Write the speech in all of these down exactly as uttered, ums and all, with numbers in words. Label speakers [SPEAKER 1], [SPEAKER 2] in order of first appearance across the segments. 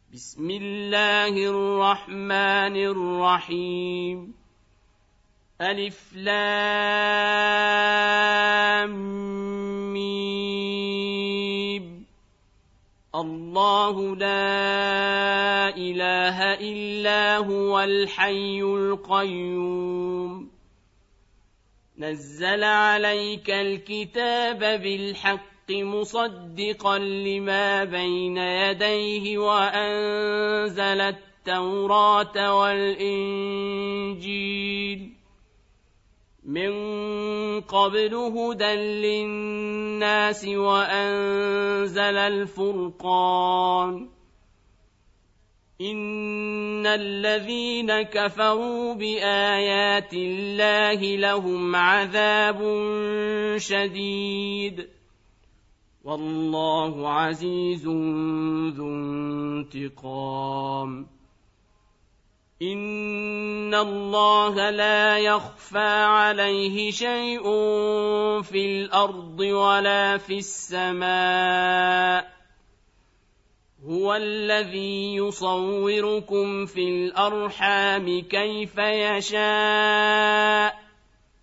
[SPEAKER 1] بسم الله الرحمن الرحيم ألف لام ميم الله لا إله إلا هو الحي القيوم نزل عليك الكتاب بالحق مصدقا لما بين يديه وأنزل التوراة والإنجيل من قبل هدى للناس وأنزل الفرقان إن الذين كفروا بآيات الله لهم عذاب شديد والله عزيز ذو انتقام إن الله لا يخفى عليه شيء في الأرض ولا في السماء هو الذي يصوركم في الأرحام كيف يشاء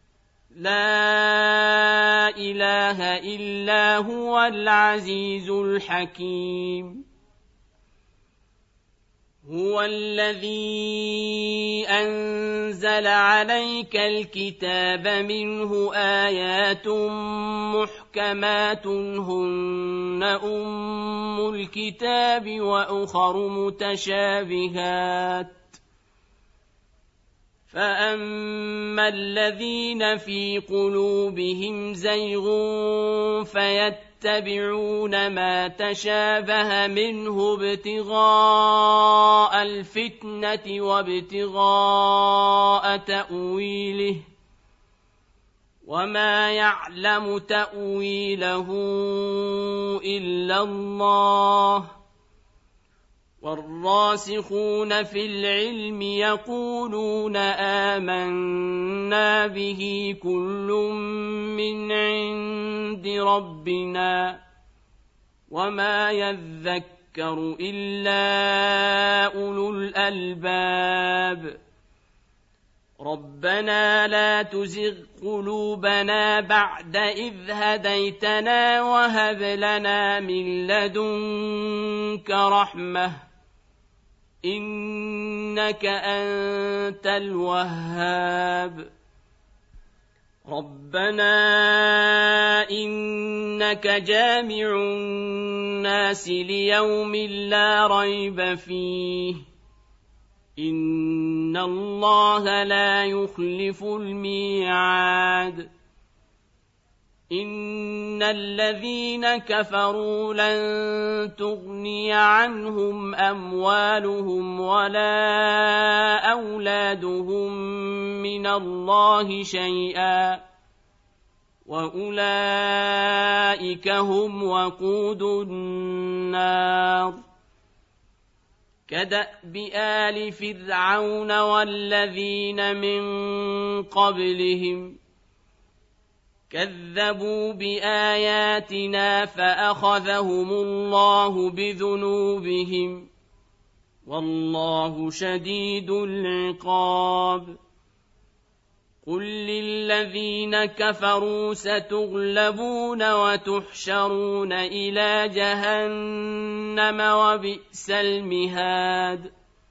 [SPEAKER 1] لا إله إلا هو العزيز الحكيم هو الذي أنزل عليك الكتاب منه آيات محكمات هن أم الكتاب وأخر متشابهات فأما الذين في قلوبهم زيغ فيتبعون ما تشابه منه ابتغاء الفتنة وابتغاء تأويله وما يعلم تأويله إلا الله والراسخون في العلم يقولون آمنا به كل من عند ربنا وما يذكر إلا أولو الألباب ربنا لا تزغ قلوبنا بعد إذ هديتنا وهب لنا من لدنك رحمة إنك أنت الوهاب ربنا إنك جامع الناس ليوم لا ريب فيه إن الله لا يخلف الميعاد إن الذين كفروا لن تغني عنهم أموالهم ولا أولادهم من الله شيئا وأولئك هم وقود النار كدأب آل فرعون والذين من قبلهم كذبوا بآياتنا فأخذهم الله بذنوبهم والله شديد العقاب قل للذين كفروا ستغلبون وتحشرون إلى جهنم وبئس المهاد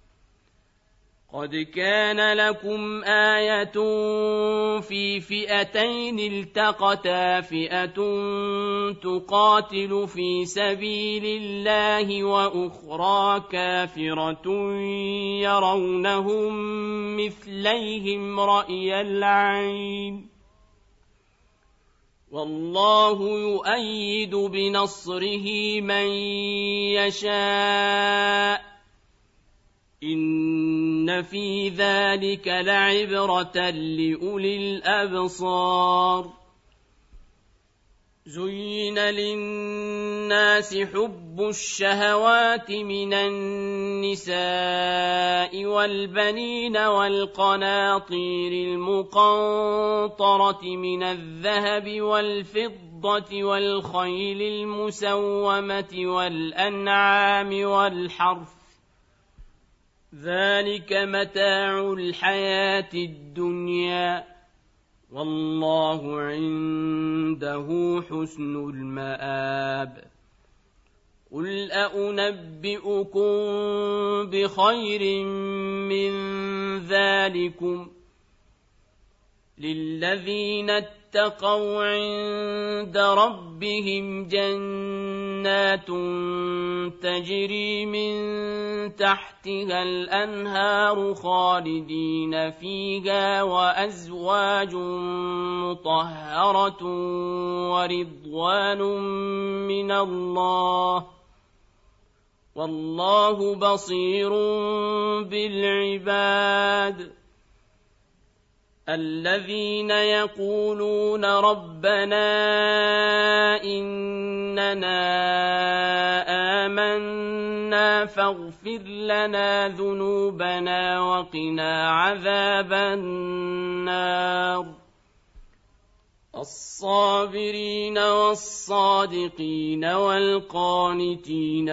[SPEAKER 1] قد كان لكم آية في فئتين التقتا فئة تقاتل في سبيل الله وأخرى كافرة يرونهم مثليهم رأي العين والله يؤيد بنصره من يشاء إن في ذلك لعبرة لأولي الأبصار زين للناس حب الشهوات من النساء والبنين والقناطير المقنطرة من الذهب والفضة والخيل المسومة والأنعام والحرث ذلك متاع الحياة الدنيا والله عنده حسن المآب قل أنبئكم بخير من ذلكم للذين اتقوا عند ربهم جنات تجري من تحتها الأنهار خالدين فيها وأزواج مطهرة ورضوان من الله والله بصير بالعباد الذين يقولون ربنا إننا آمنا فاغفر لنا ذنوبنا وقنا عذاب النار الصابرين والصادقين والقانتين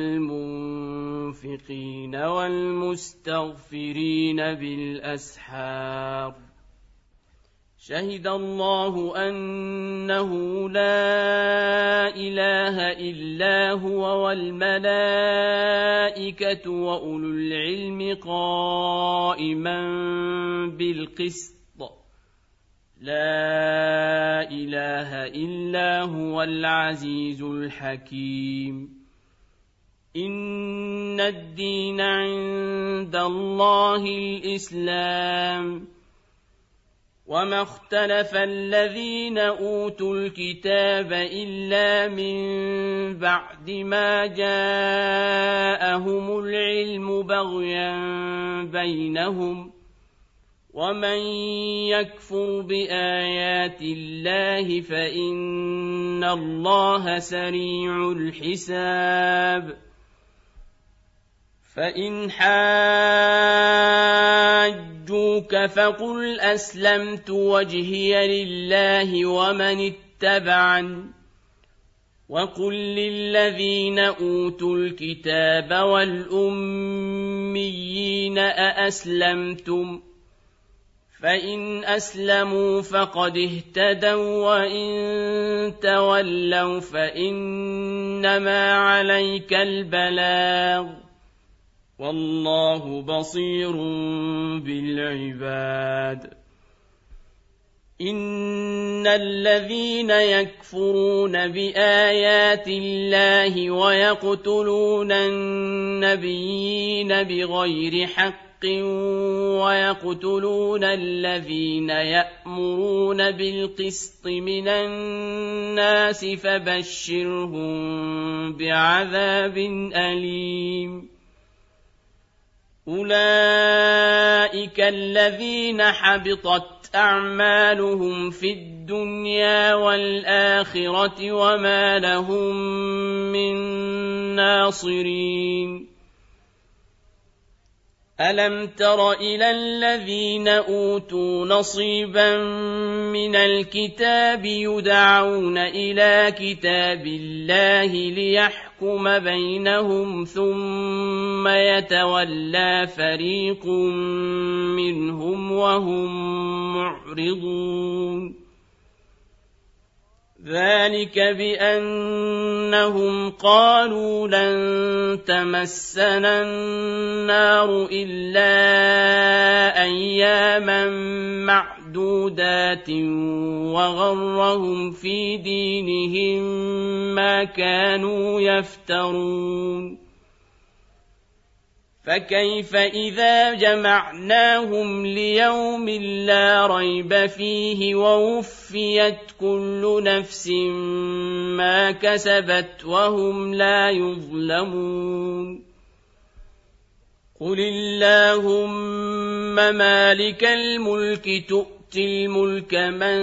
[SPEAKER 1] والمنفقين والمستغفرين بالأسحار شهد الله أنه لا إله إلا هو والملائكة وأولو العلم قائما بالقسط لا إله إلا هو العزيز الحكيم إن الدين عند الله الإسلام وما اختلف الذين أوتوا الكتاب إلا من بعد ما جاءهم العلم بغيا بينهم ومن يكفر بآيات الله فإن الله سريع الحساب فإن حاجوك فقل أسلمت وجهي لله ومن اتبعني وقل للذين أوتوا الكتاب والأميين أأسلمتم فإن أسلموا فقد اهتدوا وإن تولوا فإنما عليك البلاغ والله بصير بالعباد إن الذين يكفرون بآيات الله ويقتلون النبيين بغير حق ويقتلون الذين يأمرون بالقسط من الناس فبشرهم بعذاب أليم أولئك الذين حبطت أعمالهم في الدنيا والآخرة وما لهم من ناصرين ألم تر إلى الذين أوتوا نصيبا من الكتاب يدعون إلى كتاب الله ليحكم بينهم ثم يتولى فريق منهم وهم معرضون ذلك بأنهم قالوا لن تمسنا النار إلا أياما معدودات وغرهم في دينهم ما كانوا يفترون فكيف إذا جمعناهم ليوم لا ريب فيه ووفيت كل نفس ما كسبت وهم لا يظلمون قل اللهم مالك الملك تؤتي الملك من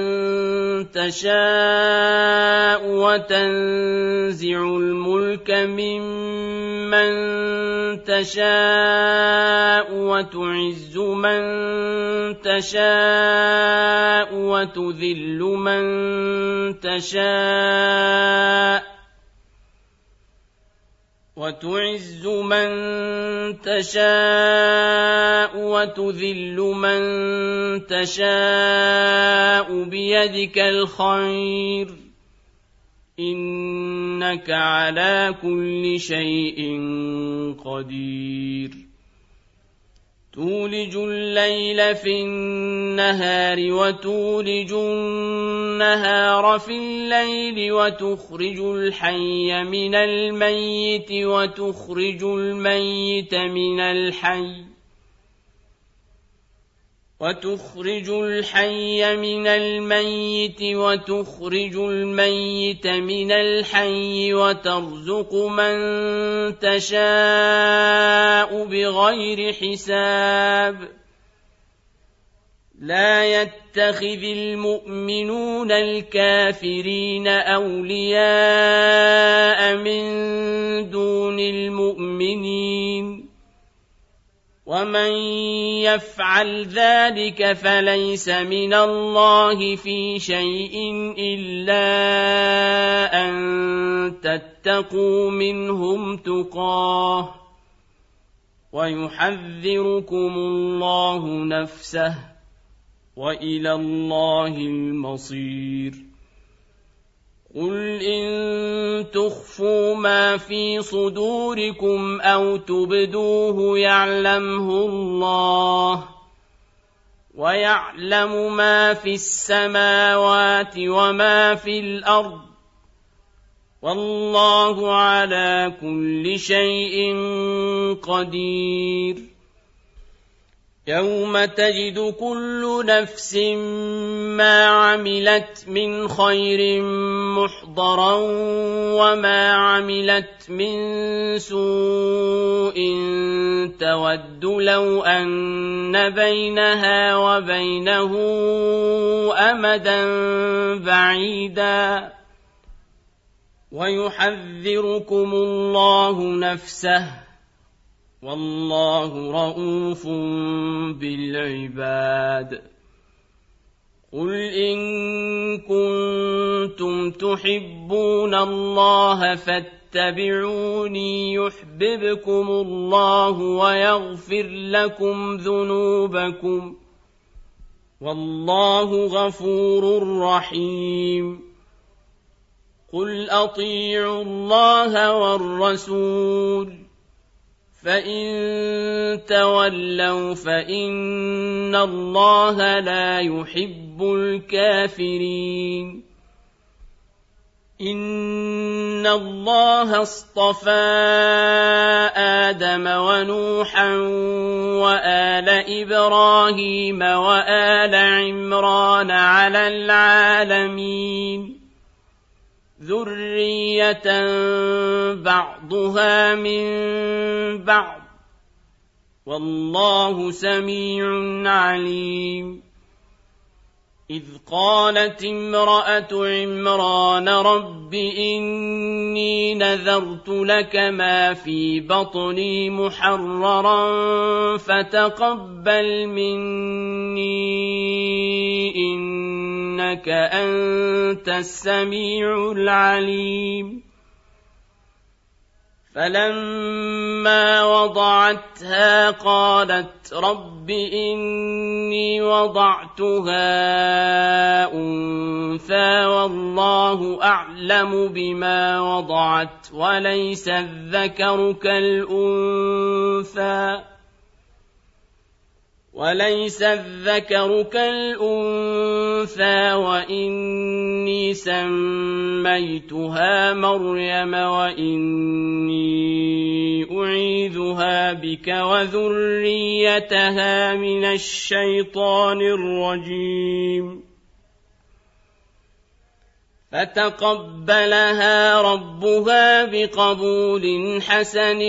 [SPEAKER 1] تشاء وتنزع الملك ممن تشاء وتعز من تشاء وتذل من تشاء وتعز من تشاء وتذل من تشاء بيدك الخير إنك على كل شيء قدير تولج الليل في النهار وتولج النهار في الليل وتخرج الحي من الميت وتخرج الميت من الحي وتخرج الحي من الميت وتخرج الميت من الحي وترزق من تشاء بغير حساب لا يتخذ المؤمنون الكافرين أولياء من دون المؤمنين ومن يفعل ذلك فليس من الله في شيء إلا أن تتقوا منهم تقاه ويحذركم الله نفسه وإلى الله المصير قل إن تخفوا ما في صدوركم أو تبدوه يعلمه الله ويعلم ما في السماوات وما في الأرض والله على كل شيء قدير يوم تجد كل نفس ما عملت من خير محضرا وما عملت من سوء تود لو أن بينها وبينه أمدا بعيدا ويحذركم الله نفسه والله رءوف بالعباد قل إن كنتم تحبون الله فاتبعوني يحببكم الله ويغفر لكم ذنوبكم والله غفور رحيم قل أطيعوا الله والرسول فإن تولوا فإن الله لا يحب الكافرين إن الله اصطفى آدم ونوحا وآل إبراهيم وآل عمران على العالمين ذرية بعضها من بعض والله سميع عليم إذ قالت امرأة عمران رب إني نذرت لك ما في بطني محررا فتقبل مني إنك أنت السميع العليم فلما وضعتها قالت رب إني وضعتها أنثى والله أعلم بما وضعت وليس الذكر كالأنثى وليس الذكر كالأنثى وإني سميتها مريم وإني أعيذها بك وذريتها من الشيطان الرجيم فتقبلها ربها بقبول حسن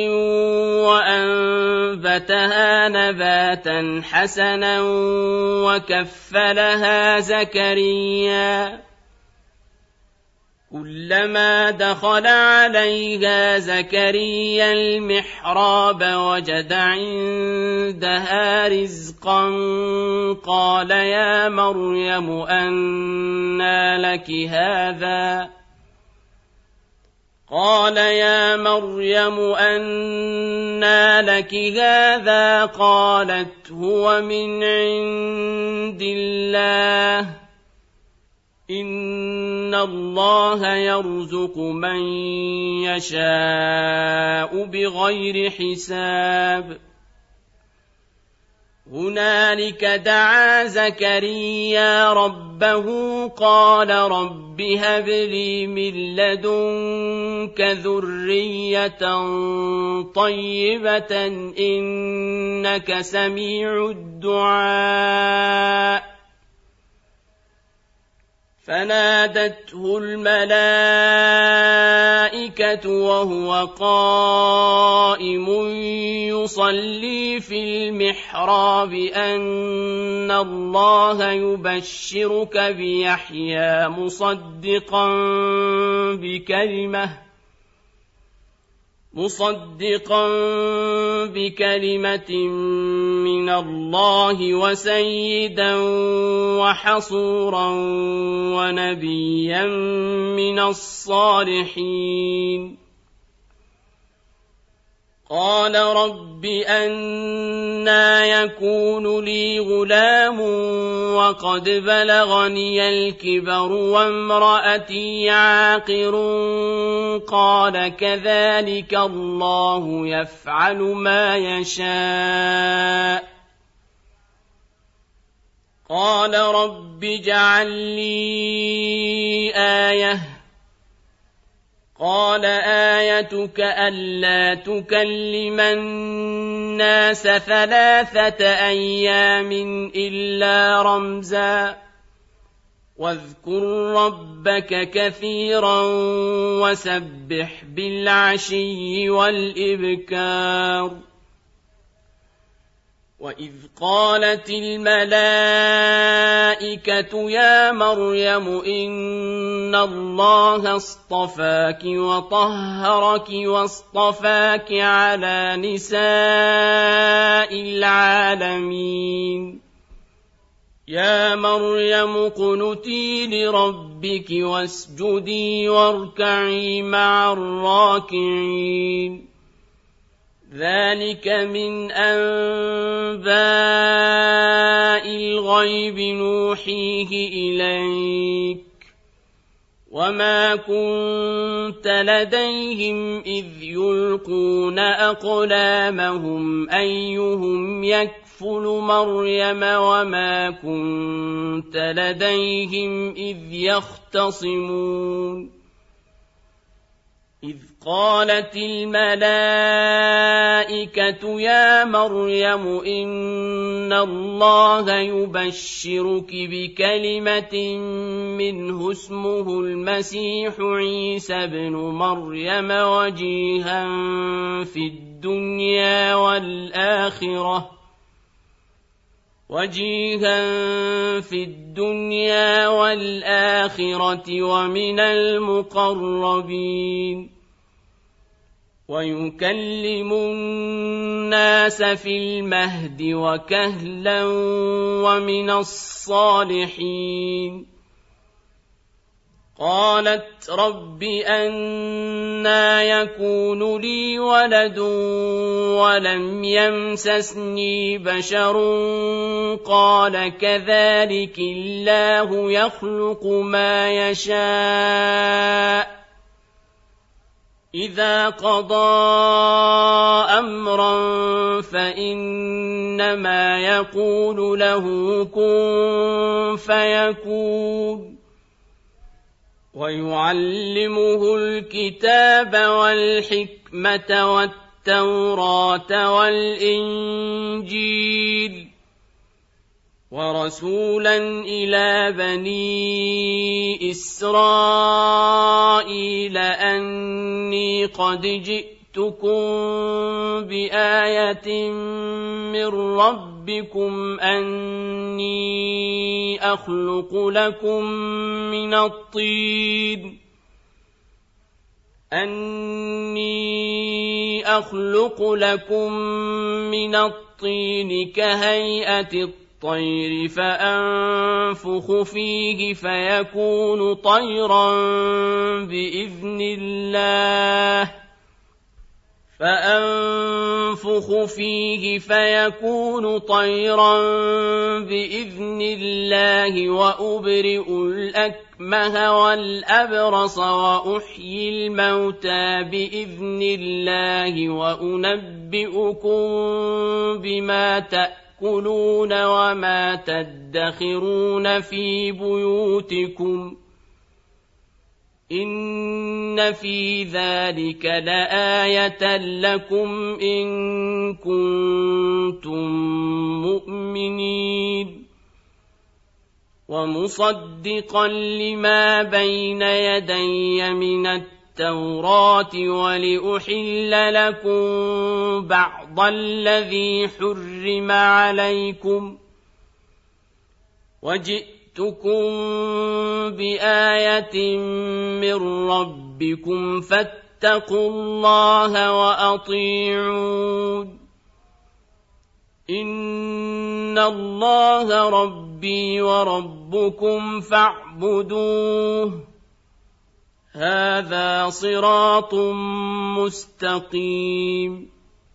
[SPEAKER 1] وأنبتها نباتا حسنا وكفلها زكريا كلما دخل عليها زكريا المحراب وجد عندها رزقا قال يا مريم أنى لك هذا قال يا مريم أنى لك هذا قالت هو من عند الله إن الله يرزق من يشاء بغير حساب هنالك دعا زكريا ربه قال رب هب لي من لدنك ذرية طيبة إنك سميع الدعاء فنادته الملائكة وهو قائم يصلي في المحراب أن الله يبشرك بيحيى مصدقا بكلمة مصدقا بكلمة من الله وسيدا وحصورا ونبيا من الصالحين قال رب أنى يكون لي غلام وقد بلغني الكبر وامرأتي عاقر قال كذلك الله يفعل ما يشاء قال رب اجعل لي آية قال آيتك ألا تكلم الناس ثلاثة أيام إلا رمزا واذكر ربك كثيرا وسبح بالعشي والإبكار وإذ قالت الملائكة يا مريم إن الله اصطفاك وطهرك واصطفاك على نساء العالمين يا مريم اقنتي لربك واسجدي واركعي مع الراكعين ذلك من أنباء الغيب نوحيه إليك وما كنت لديهم إذ يلقون أقلامهم أيهم يكفل مريم وما كنت لديهم إذ يختصمون إذ قالت الملائكة يا مريم إن الله يبشرك بكلمة منه اسمه المسيح عيسى ابن مريم وجيها في الدنيا والآخرة وجيها في الدنيا والآخرة ومن المقربين ويكلم الناس في المهد وكهلا ومن الصالحين قالت رب أنى يكون لي ولد ولم يمسسني بشر قال كذلك الله يخلق ما يشاء إذا قضى أمرا فإنما يقول له كن فيكون ويعلمه الكتاب والحكمة والتوراة والإنجيل ورسولا إلى بني إسرائيل أني قد جئتكم بآية من ربكم أني أخلق لكم من الطين أني أخلق لكم من الطين كهيئة الطين الطير فأنفخ فيه فيكون طيرا بإذن الله فأنفخ فيه فيكون طيرا بإذن الله وأبرئ الأكمه والأبرص وأحيي الموتى بإذن الله وأنبئكم بما تأكلون وما تدخرون في بيوتكم إن في ذلك لآية لكم إن كنتم مؤمنين ومصدقا لما بين يدي من التوراة ولأحل لكم بعض الذي حرم عليكم وجئتكم بآية من ربكم فاتقوا الله وأطيعون إن الله ربي وربكم فاعبدوه هذا صراط مستقيم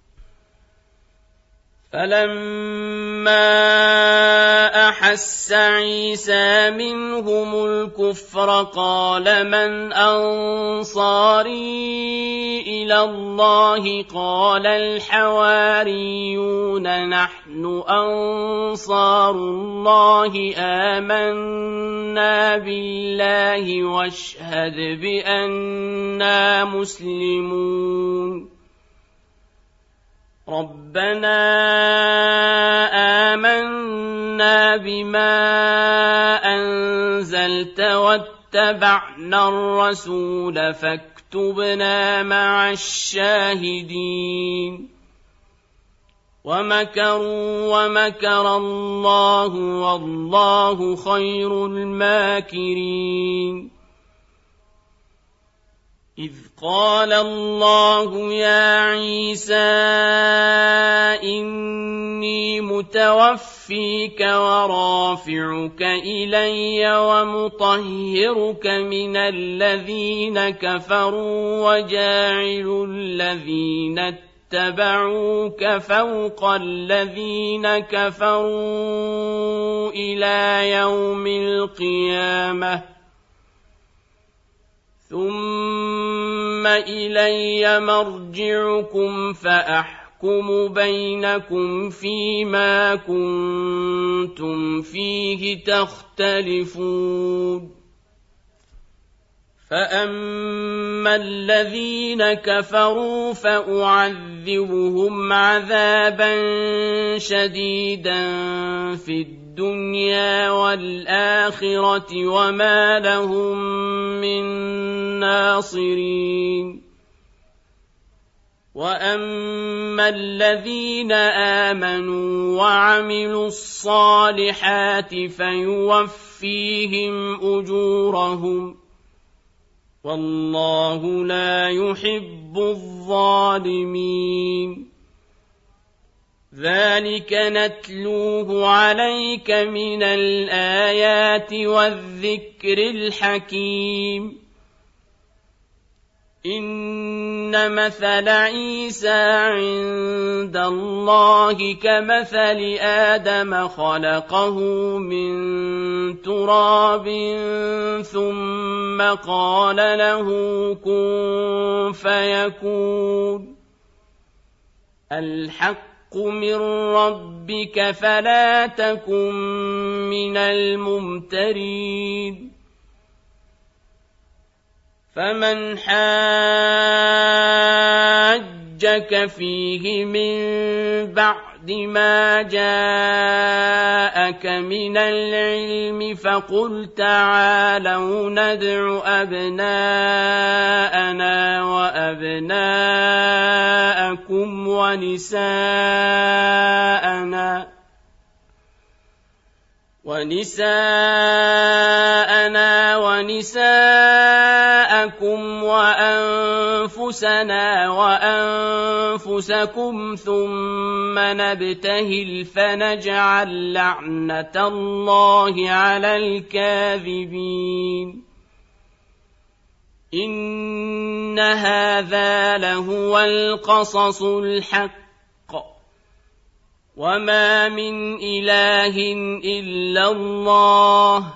[SPEAKER 1] فلما أحس عيسى منهم الكفر قال من أنصاري إلى الله قال الحواريون نحن أنصار الله آمنا بالله واشهد بأننا مسلمون ربنا آمنا بما أنزلت واتبعنا الرسول فاكتبنا مع الشاهدين ومكروا ومكر الله والله خير الماكرين إذ قال الله يا عيسى إني متوفيك ورافعك إلي ومطهرك من الذين كفروا وجاعل الذين اتبعوك فوق الذين كفروا إلى يوم القيامة ثم إلي مرجعكم فأحكم بينكم فيما كنتم فيه تختلفون فأما الذين كفروا فأعذبهم عذابا شديدا في الدنيا والآخرة وما لهم من ناصرين وأما الذين آمنوا وعملوا الصالحات فيوفيهم أجورهم والله لا يحب الظالمين ذلك نتلوه عليك من الآيات والذكر الحكيم إن مثل عيسى عند الله كمثل آدم خلقه من تراب ثم قال له كن فيكون الحق من ربك فلا تكن من الممترين فمن حاجك فيه من بعد ما جاءك من العلم فقل تعالوا ندع أبناءنا وأبناءكم ونساءنا ونساءنا ونساءكم بينكم وأنفسنا وأنفسكم ثم نبتهل فنجعل لعنة الله على الكاذبين إن هذا لهو القصص الحق وما من إله إلا الله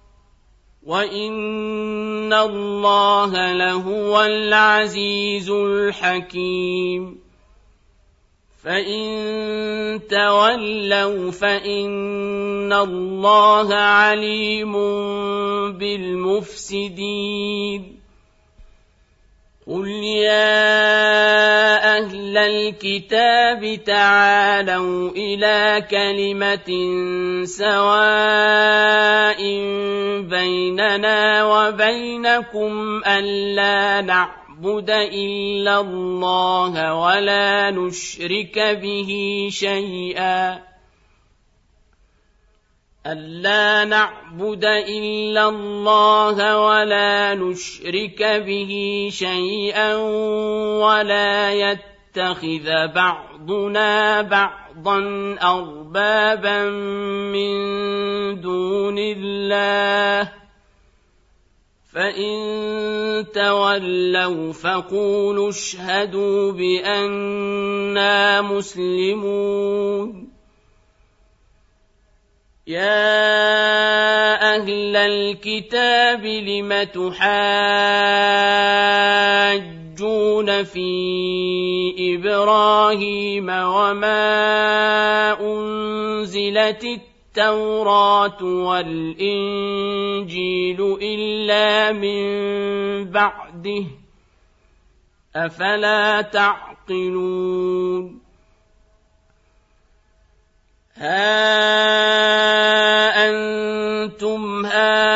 [SPEAKER 1] وإن الله لهو العزيز الحكيم فإن تولوا فإن الله عليم بالمفسدين قل يا أهل الكتاب تعالوا إلى كلمة سواء بيننا وبينكم ألا نعبد إلا الله ولا نشرك به شيئا ألا نعبد إلا الله ولا نشرك به شيئا ولا يتخذ بعضنا بعضا أربابا من دون الله فإن تولوا فقولوا اشهدوا بأننا مسلمون يا أهل الكتاب لم تحاجون في إبراهيم وما أنزلت التوراة والإنجيل إلا من بعده أفلا تعقلون ها أنتم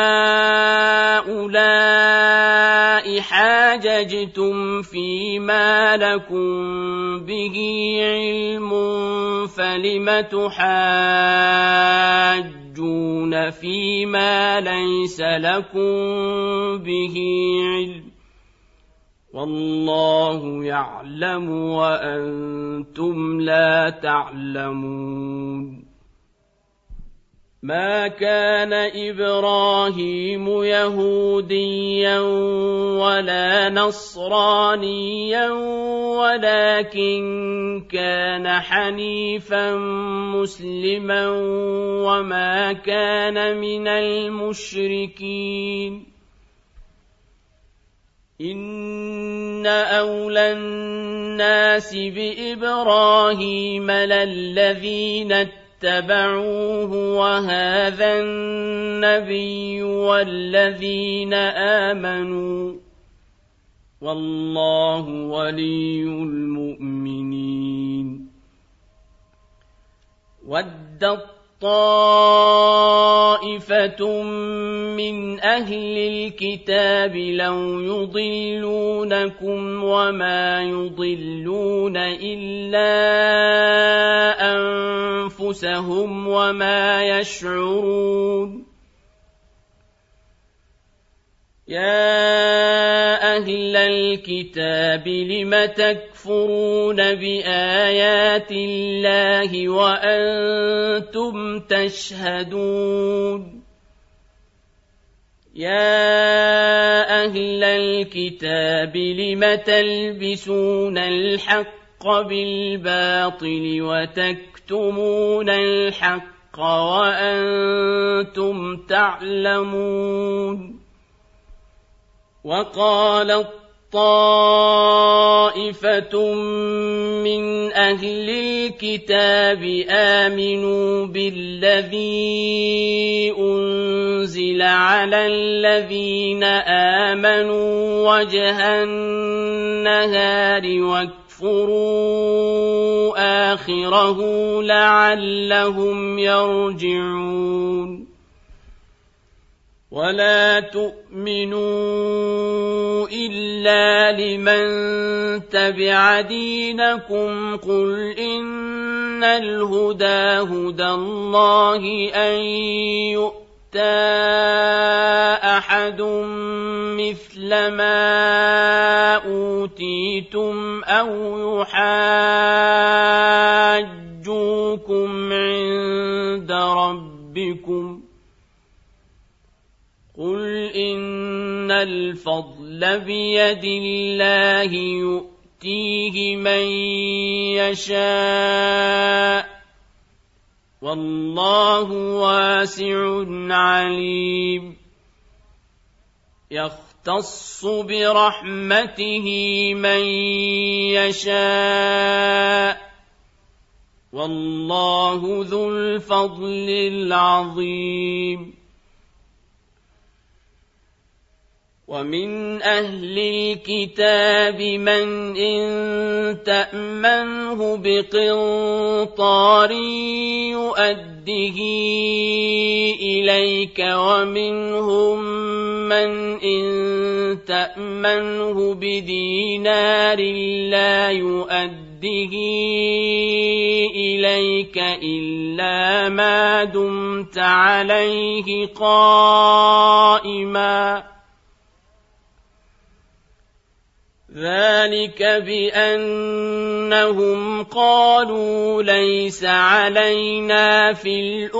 [SPEAKER 1] هؤلاء حاججتم فيما لكم به علم فلم تحاجون فيما ليس لكم به علم والله يعلم وأنتم لا تعلمون ما كان إبراهيم يهوديا ولا نصرانيا ولكن كان حنيفا مسلما وما كان من المشركين إن أولى الناس بإبراهيم للذين اتبعوه وهذا النبي والذين آمنوا والله ولي المؤمنين ودت طائفة من أهل الكتاب لو يضلونكم وما يضلون إلا أنفسهم وما يشعرون يا أهل الكتاب لم تكفرون بآيات الله وأنتم تشهدون يا أهل الكتاب لم تلبسون الحق بالباطل وتكتمون الحق وأنتم تعلمون وقالت طائفة من أهل الكتاب آمنوا بالذي أنزل على الذين آمنوا وجه النهار واكفروا آخره لعلهم يرجعون ولا تؤمنوا إلا لمن تبع دينكم قل إن الهدى هدى الله أن يؤتى أحد مثل ما أوتيتم أو يحاجوكم عند ربكم قل إن الفضل بيد الله يؤتيه من يشاء والله واسع عليم يختص برحمته من يشاء والله ذو الفضل العظيم ومن أهل الكتاب من إن تأمنه بقنطار يؤده إليك ومنهم من إن تأمنه بدينار لا يؤده إليك إلا ما دمت عليه قائما ذلك بأنهم قالوا ليس علينا في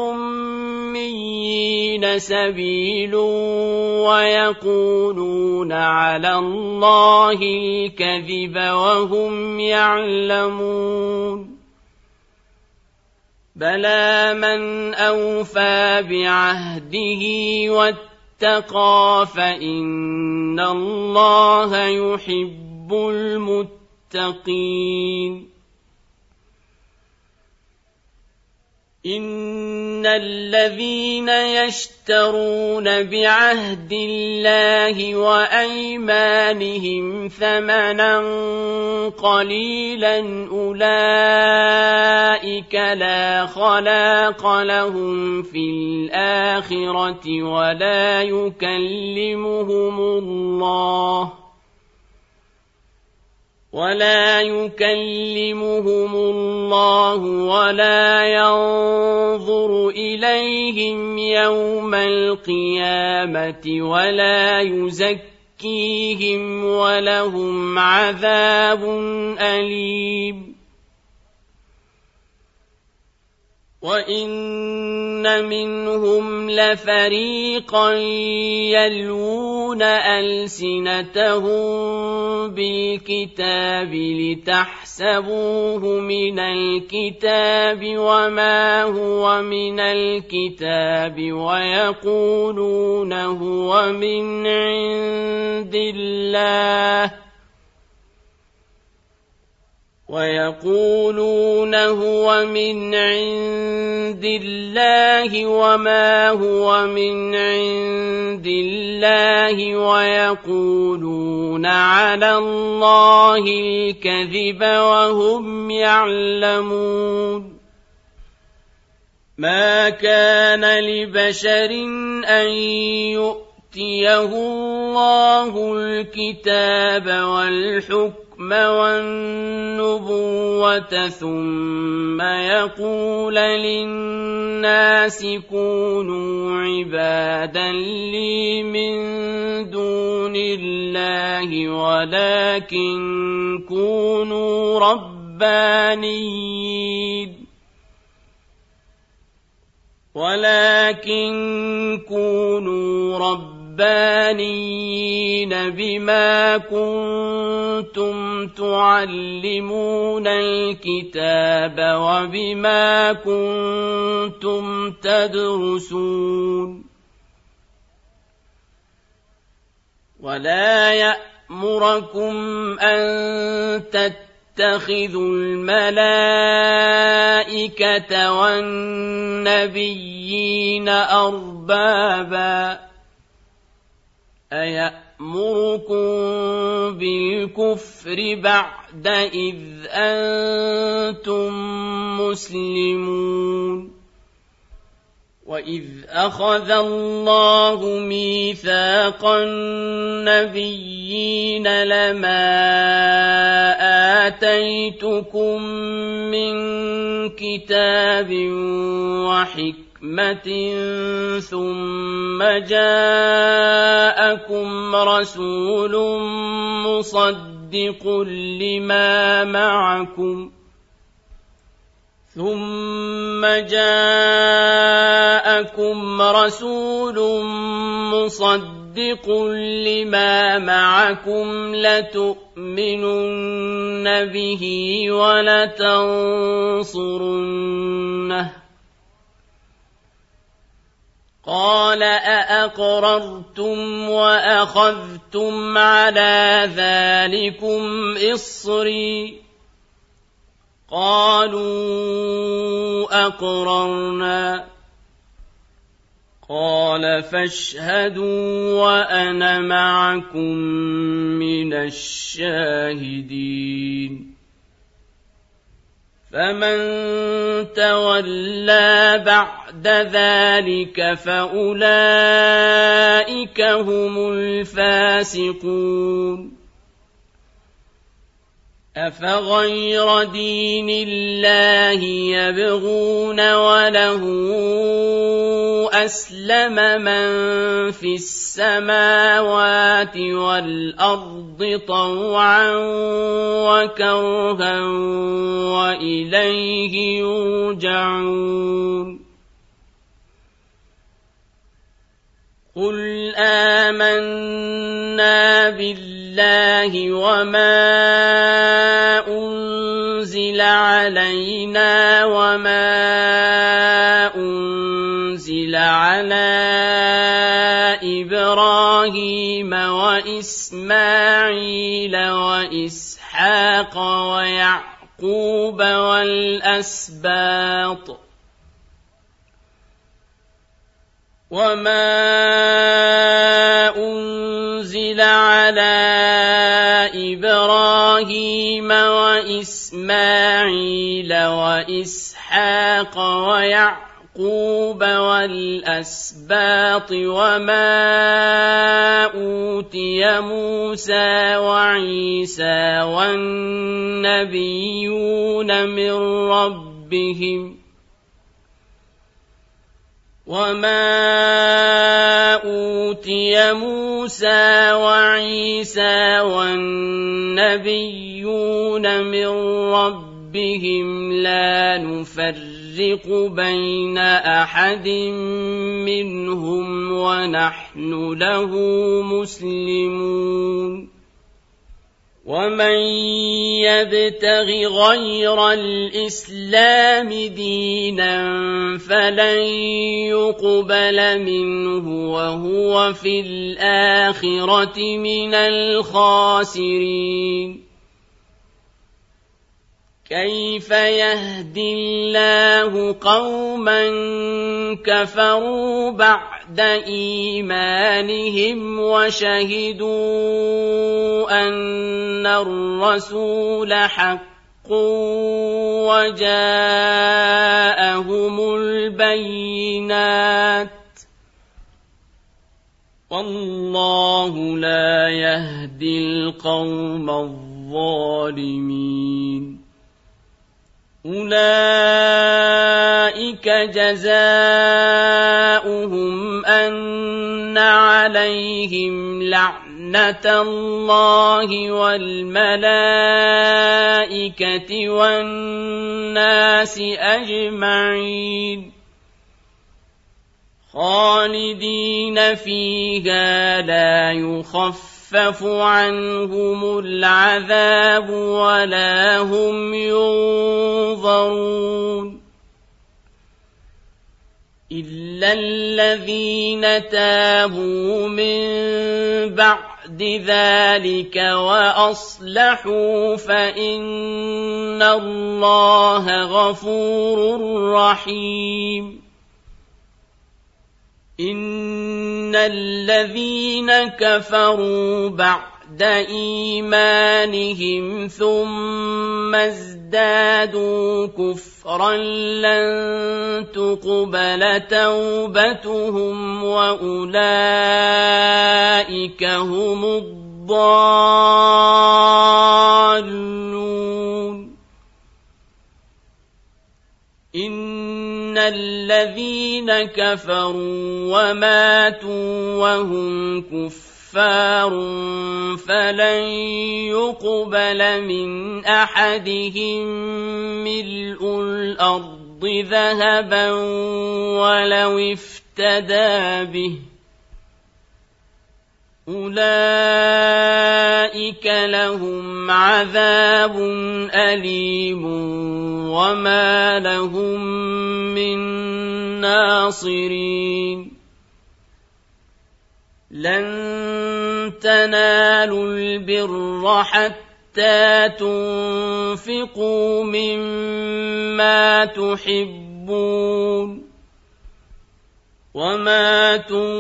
[SPEAKER 1] الأميين سبيل ويقولون على الله الكذب وهم يعلمون بلى من أوفى بعهده واتقى فإن الله يحب المتقين إن الذين يشترون بعهد الله وأيمانهم ثمنا قليلا أولئك لا خلاق لهم في الآخرة ولا يكلمهم الله ولا يكلمهم الله ولا ينظر إليهم يوم القيامة ولا يزكيهم ولهم عذاب أليم وإن منهم لفريقا يلوون ألسنتهم بالكتاب لتحسبوه من الكتاب وما هو من الكتاب ويقولون هو من عند الله ويقولون هو من عند الله وما هو من عند الله ويقولون على الله الكذب وهم يعلمون ما كان لبشر أن يؤتيه الله الكتاب والحكم والنبوة ثم يقول للناس كونوا عبادا لي من دون الله ولكن كونوا ربانيين ولكن كونوا ربانيين ربانيين بما كنتم تعلمون الكتاب وبما كنتم تدرسون ولا يأمركم أن تتخذوا الملائكة والنبيين أربابا أيأمركم بالكفر بعد إذ أنتم مسلمون وإذ أخذ الله ميثاق النبيين لما آتيتكم من كتاب وحكمة ثم جاءكم رسول مصدق لما معكم ثم جاءكم رسول مصدق لما معكم لتؤمنن به ولتنصرنه قال أأقررتم وأخذتم على ذلكم إصري قالوا أقررنا قال فاشهدوا وأنا معكم من الشاهدين فمن تولى بعد ذلك فأولئك هم الفاسقون أفغير دين الله يبغون وله أسلم من في السماوات والأرض طوعا وكرها وإليه يرجعون قل آمنا بالله وما أنزل علينا وما أنزل على إبراهيم وإسماعيل وإسحاق ويعقوب والأسباط وما أنزل على إبراهيم وإسماعيل وإسحاق ويعقوب والأسباط وما أوتي موسى وعيسى والنبيون من ربهم وما أوتي موسى وعيسى والنبيون من ربهم لا نفرق بين أحد منهم ونحن له مسلمون ومن يبتغ غير الإسلام دينا فلن يقبل منه وهو في الآخرة من الخاسرين كيف يهدي الله قوما كفروا بعد إيمانهم وشهدوا أن الرسول حق وجاءهم البينات والله لا يهدي القوم الظالمين أولئك جزاؤهم أن عليهم لعنة الله والملائكة والناس أجمعين خالدين فيها لا يخفف يخفف عنهم العذاب ولا هم ينظرون إلا الذين تابوا من بعد ذلك وأصلحوا فإن الله غفور رحيم إن الذين كفروا بعد إيمانهم ثم ازدادوا كفرا لن تقبل توبتهم وأولئك هم الضالون إن الذين كفروا وماتوا وهم كفار فلن يقبل من أحدهم ملء الأرض ذهبا ولو افتدى به أولئك لهم عذاب أليم وما لهم من ناصرين لن تنالوا البر حتى تنفقوا مما تحبون وما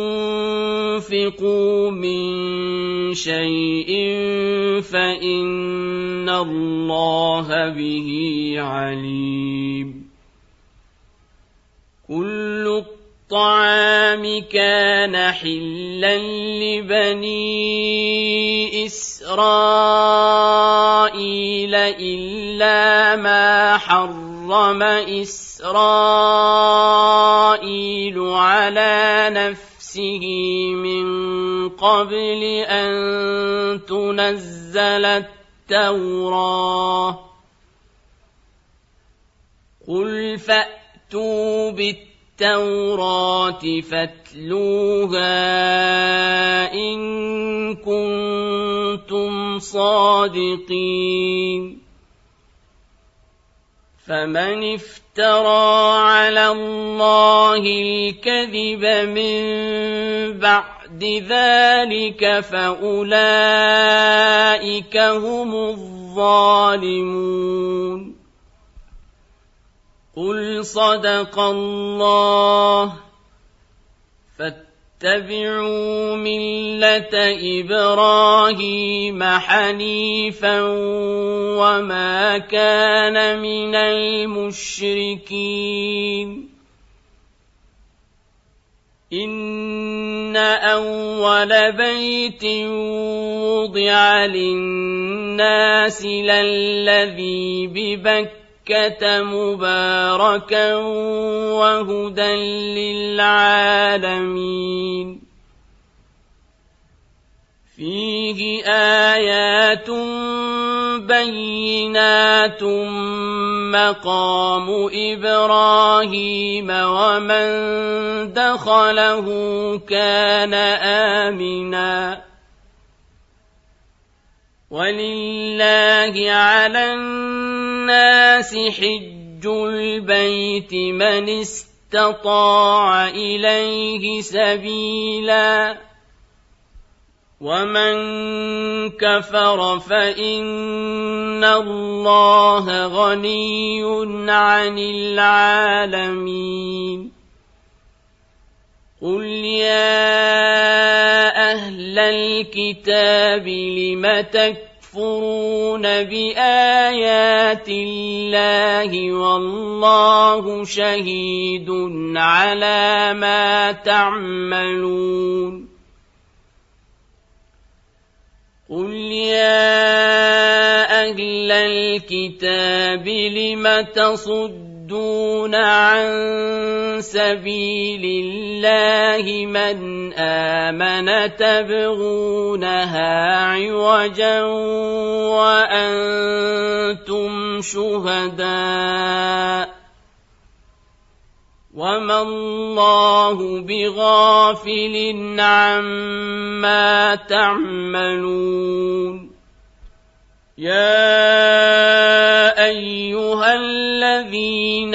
[SPEAKER 1] تنفقوا من شيء فإن الله به عليم كل الطعام كان حلا لبني إسرائيل إلا ما حرم إسرائيل على نفسه من قبل أن تنزل التوراة قل فأتوا بالتوراة فاتلوها إن كنتم صادقين فمن افترى على الله الكذب من بعد ذلك فأولئك هم الظالمون قل صدق الله فاتبعوا ملة إبراهيم حنيفا وما كان من المشركين إن أول بيت وضع للناس للذي ببكة مباركا وهدى للعالمين فيه آيات بينات مقام إبراهيم ومن دخله كان آمنا ولله على الناس حج البيت من استطاع إليه سبيلا ومن كفر فإن الله غني عن العالمين قل يا أهل الكتاب لم تكفرون بآيات الله والله شهيد على ما تعملون قل يا أهل الكتاب لم تصدون عن سبيل الله من آمن تبغونها عوجا وأنتم شهداء وما الله بغافل عما تعملون يا أيها الذين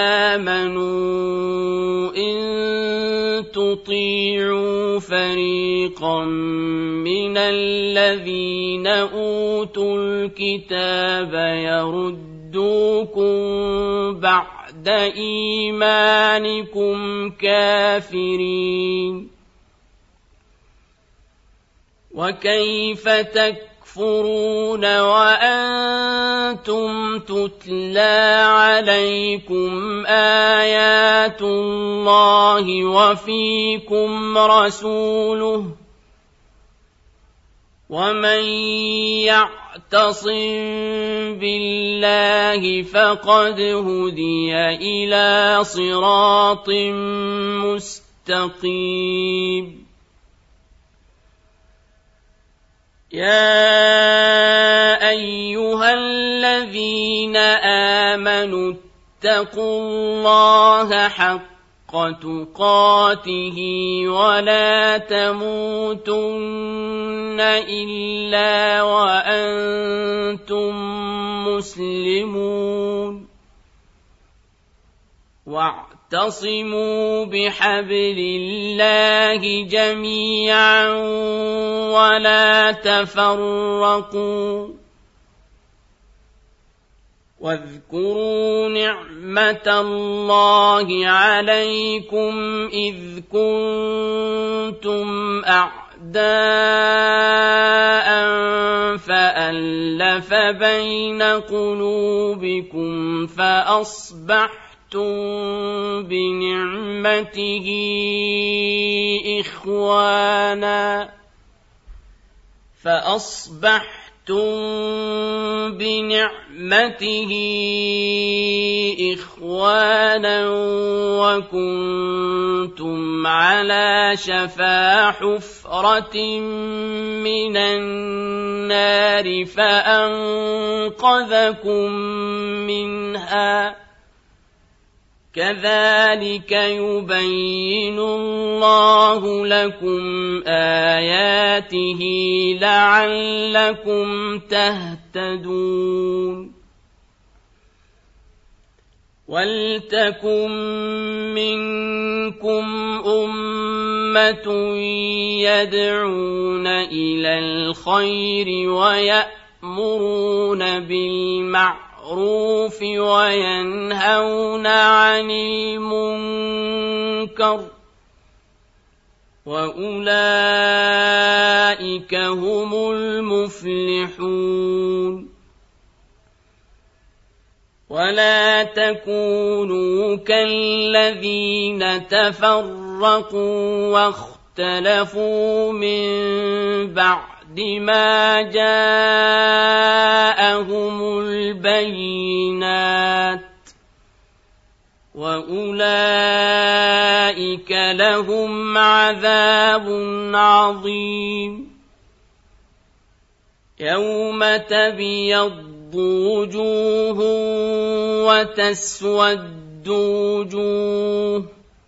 [SPEAKER 1] آمنوا إن تطيعوا فريقا من الذين أوتوا الكتاب يردوكم بعد إيمانكم كافرين وكيف تكفرون وأنتم تتلى عليكم آيات الله وفيكم رسوله ومن يعتصم بالله فقد هدي إلى صراط مستقيم يا أيها الذين آمنوا اتقوا الله حق تقاته ولا تموتن إلا وأنتم مسلمون واعتصموا بحبل الله جميعا ولا تفرقوا واذكروا نعمة الله عليكم إذ كنتم أعداء فألف بين قلوبكم فأصبحتم بنعمته إخوانا فأصبحتم بنعمته إخوانا وكنتم على شفا حفرة من النار فأنقذكم منها كذلك يبين الله لكم آياته لعلكم تهتدون ولتكن منكم أمة يدعون إلى الخير ويأمرون بالمعروف بالمعروف وينهون عن المنكر وأولئك هم المفلحون ولا تكونوا كالذين تفرقوا واختلفوا من بعد ما جاءهم البينات وأولئك لهم عذاب عظيم يوم تبيض وجوه وتسود وجوه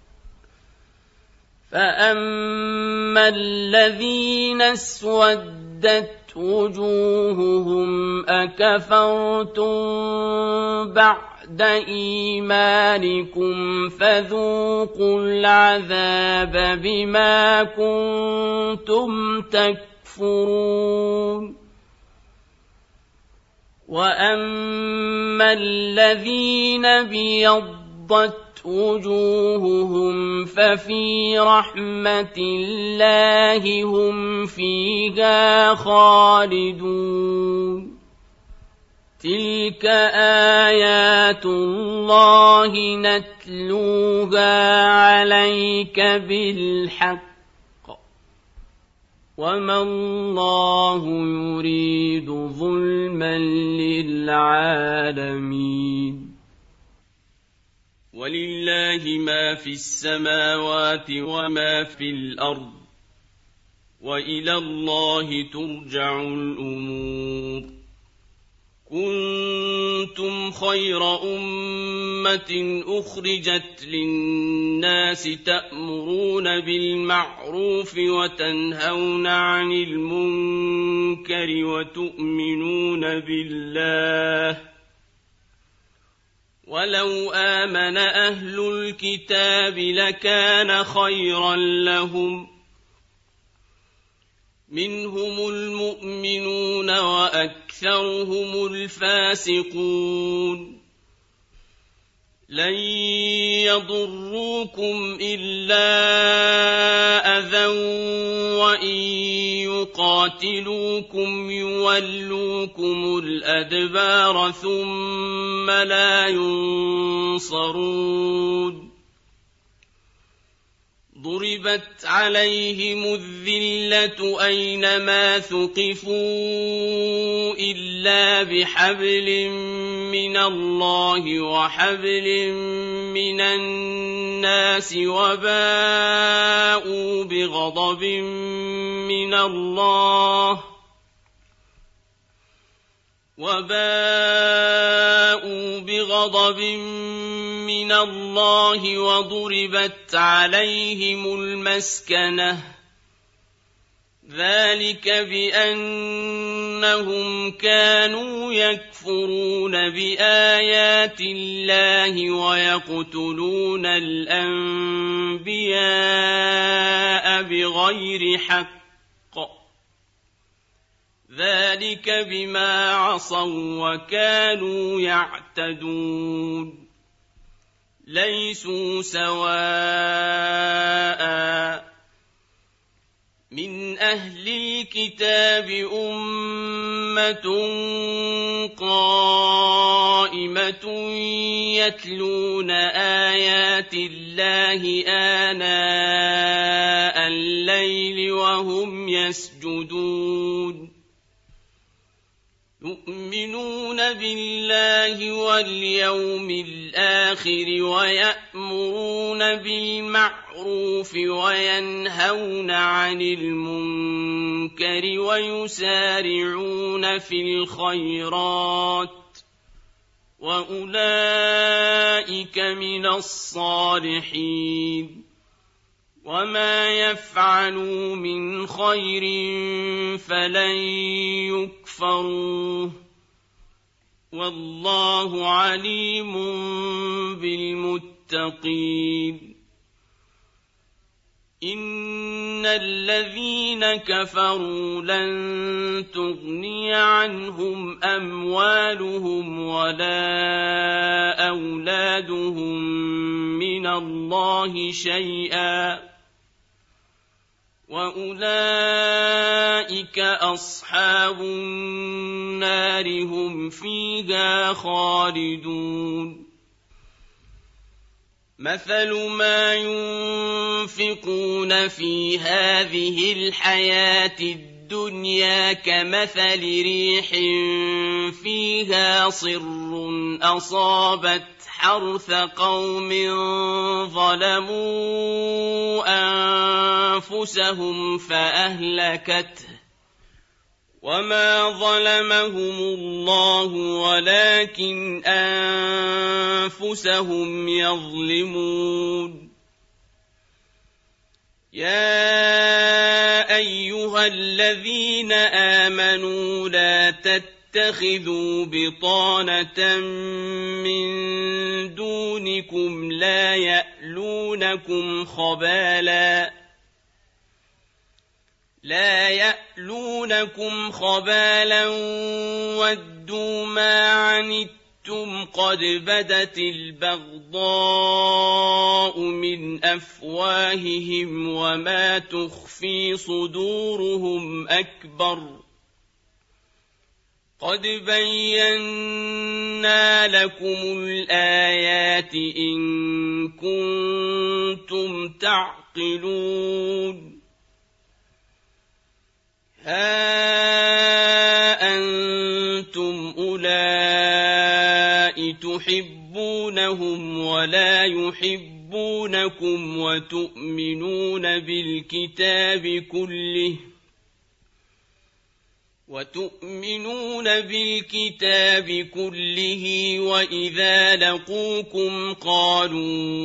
[SPEAKER 1] فأما الذين اسودت وجوههم أكفرتم بعد إيمانكم فذوقوا العذاب بما كنتم تكفرون وأما الذين بيضت وجوههم ففي رحمة الله هم فيها خالدون تلك آيات الله نتلوها عليك بالحق وما الله يريد ظلما للعالمين ولله ما في السماوات وما في الأرض وإلى الله ترجع الأمور كنتم خير أمة أخرجت للناس تأمرون بالمعروف وتنهون عن المنكر وتؤمنون بالله ولو آمن أهل الكتاب لكان خيرا لهم منهم المؤمنون وأكثرهم الفاسقون لن يضروكم إلا أذى وإن يقاتلوكم يولوكم الأدبار ثم لا ينصرون ضربت عليهم الذلة أينما ثقفوا إلا بحبل من الله وحبل من الناس وباءوا بغضب من الله وباءوا بغضب من الله وضربت عليهم المسكنة ذلك بأنهم كانوا يكفرون بآيات الله ويقتلون الأنبياء بغير حق ذلك بما عصوا وكانوا يعتدون ليسوا سواء من أهل الكتاب أمة قائمة يتلون آيات الله آناء الليل وهم يسجدون يؤمنون بالله واليوم الآخر ويأمرون بالمعروف وينهون عن المنكر ويسارعون في الخيرات وأولئك من الصالحين وما يفعلوا من خير فلن يكفروه والله عليم بالمتقين إن الذين كفروا لن تغني عنهم أموالهم ولا أولادهم من الله شيئا وأولئك أصحاب النار هم فيها خالدون مثل ما ينفقون في هذه الحياة الدنيا كمثل ريح فيها صر أصابت حرث قوم ظلموا أنفسهم فأهلكته وما ظلمهم الله ولكن أنفسهم يظلمون يا أيها الذين آمنوا لا تتخذوا بطانة من دونكم لا يألونكم خبالا لا يألونكم خبالا ودوا ما عنتم قد بدت البغضاء من أفواههم وما تخفي صدورهم أكبر قد بينا لكم الآيات إن كنتم تعقلون ها أنتم أولئك تحبونهم ولا يحبونكم وتؤمنون بالكتاب كله وتؤمنون بالكتاب كله وإذا لقوكم قالوا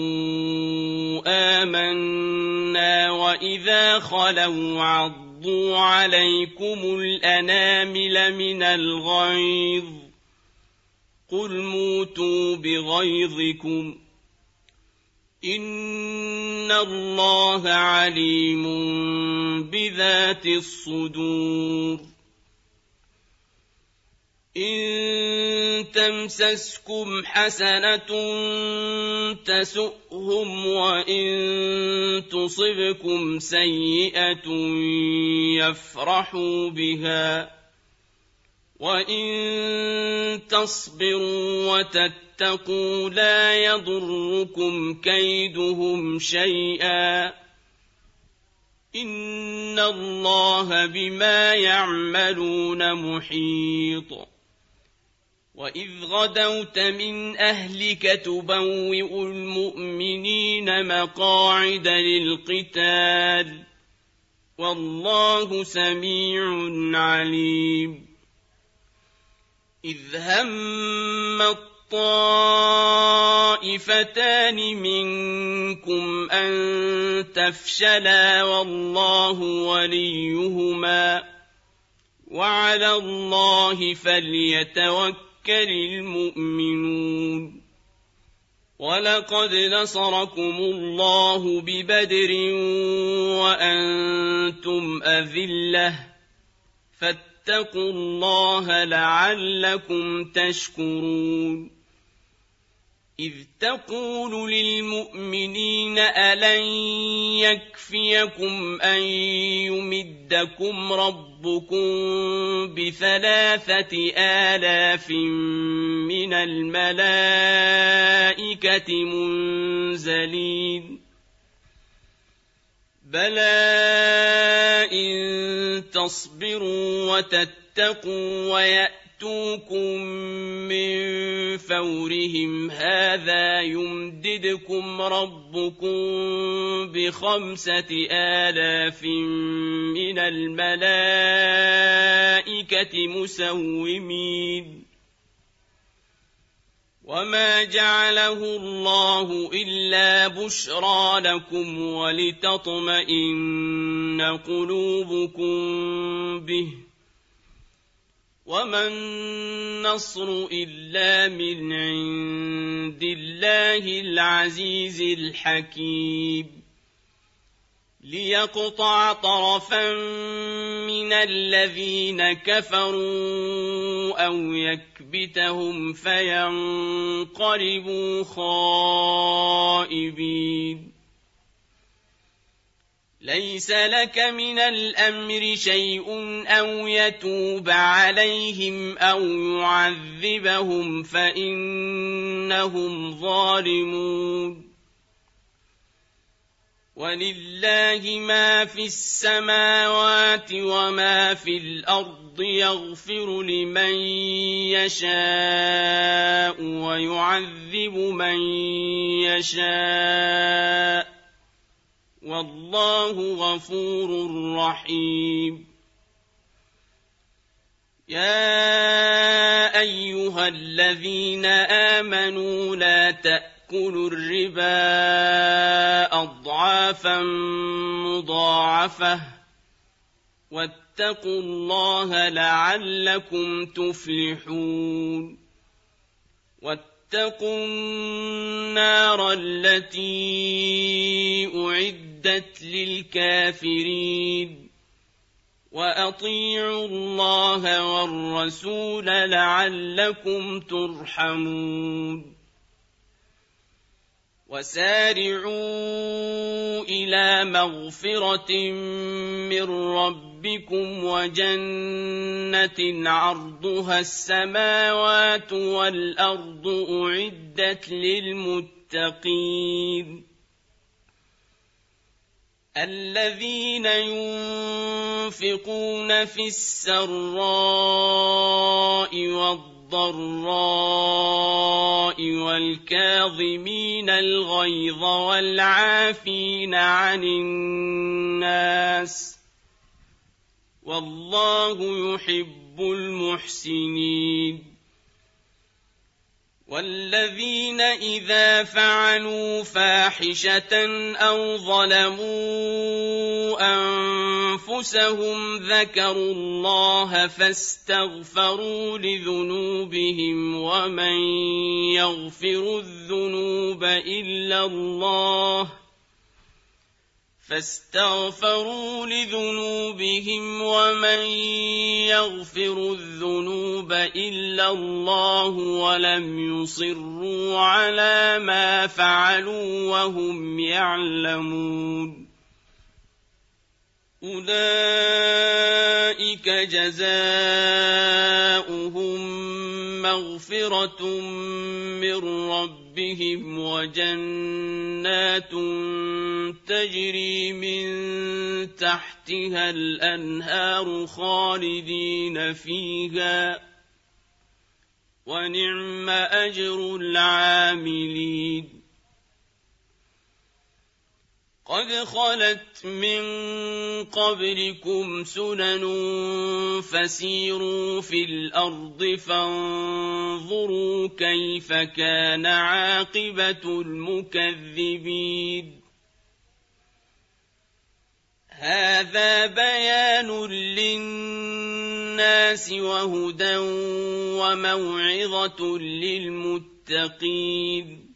[SPEAKER 1] آمنا وإذا خلوا عضوا عليكم الأنامل من الغيظ قل موتوا بغيظكم إن الله عليم بذات الصدور إن تمسسكم حسنة تسؤهم وإن تصبكم سيئة يفرحوا بها وإن تصبروا وتتقوا لا يضركم كيدهم شيئا إن الله بما يعملون محيط وإذ غدوت من أهلك تبوئ المؤمنين مقاعد للقتال والله سميع عليم إذ هم الطائفتان منكم أن تفشلا والله وليهما وعلى الله فليتوكل المؤمنون ولقد نصركم الله ببدر وأنتم أذلة فاتقوا الله لعلكم تشكرون إذ تقول للمؤمنين ألن يكفيكم أن يمدكم ربكم بثلاثة آلاف من الملائكة منزلين بلى إن تصبروا وتتقوا ويأتوكم من فورهم هذا يمددكم ربكم بخمسة آلاف من الملائكة مسومين وما جعله الله إلا بشرى لكم ولتطمئن قلوبكم به وما النصر إلا من عند الله العزيز الحكيم ليقطع طرفا من الذين كفروا أو يكبتهم فينقلبوا خائبين ليس لك من الأمر شيء أو يتوب عليهم أو يعذبهم فإنهم ظالمون ولله ما في السماوات وما في الأرض يغفر لمن يشاء ويعذب من يشاء والله غفور رحيم يا أيها الذين آمنوا لا تأكلوا الربا أضعافا مضاعفة واتقوا الله لعلكم تفلحون واتقوا النار التي أعدت للكافرين وأطيعوا الله والرسول لعلكم ترحمون وسارعوا إلى مغفرة من ربكم وجنة عرضها السماوات والأرض أعدت للمتقين الذين ينفقون في السراء والضراء والكاظمين الغيظ والعافين عن الناس والله يحب المحسنين والذين إذا فعلوا فاحشة أو ظلموا أنفسهم ذكروا الله فاستغفروا لذنوبهم ومن يغفر الذنوب إلا الله فاستغفروا لذنوبهم ومن يغفر الذنوب إلا الله ولم يصروا على ما فعلوا وهم يعلمون أولئك جزاؤهم مغفرة من ربهم ربهم وجنات تجري من تحتها الأنهار خالدين فيها ونعم أجر العاملين قد خلت من قبلكم سنن فسيروا في الأرض فانظروا كيف كان عاقبة المكذبين هذا بيان للناس وهدى وموعظة للمتقين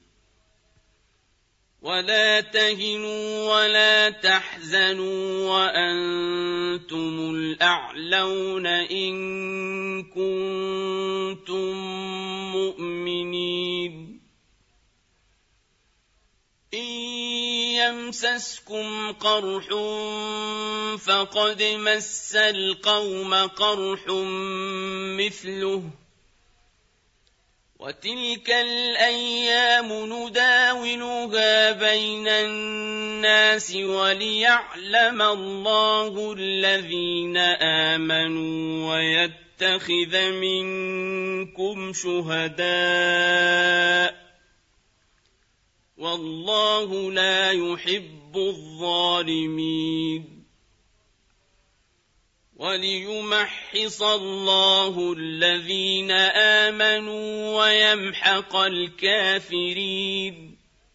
[SPEAKER 1] ولا تهنوا ولا تحزنوا وأنتم الأعلون إن كنتم مؤمنين إن يمسسكم قرح فقد مس القوم قرح مثله وتلك الأيام نداولها بين الناس وليعلم الله الذين آمنوا ويتخذ منكم شهداء والله لا يحب الظالمين وليمحص الله الذين آمنوا ويمحق الكافرين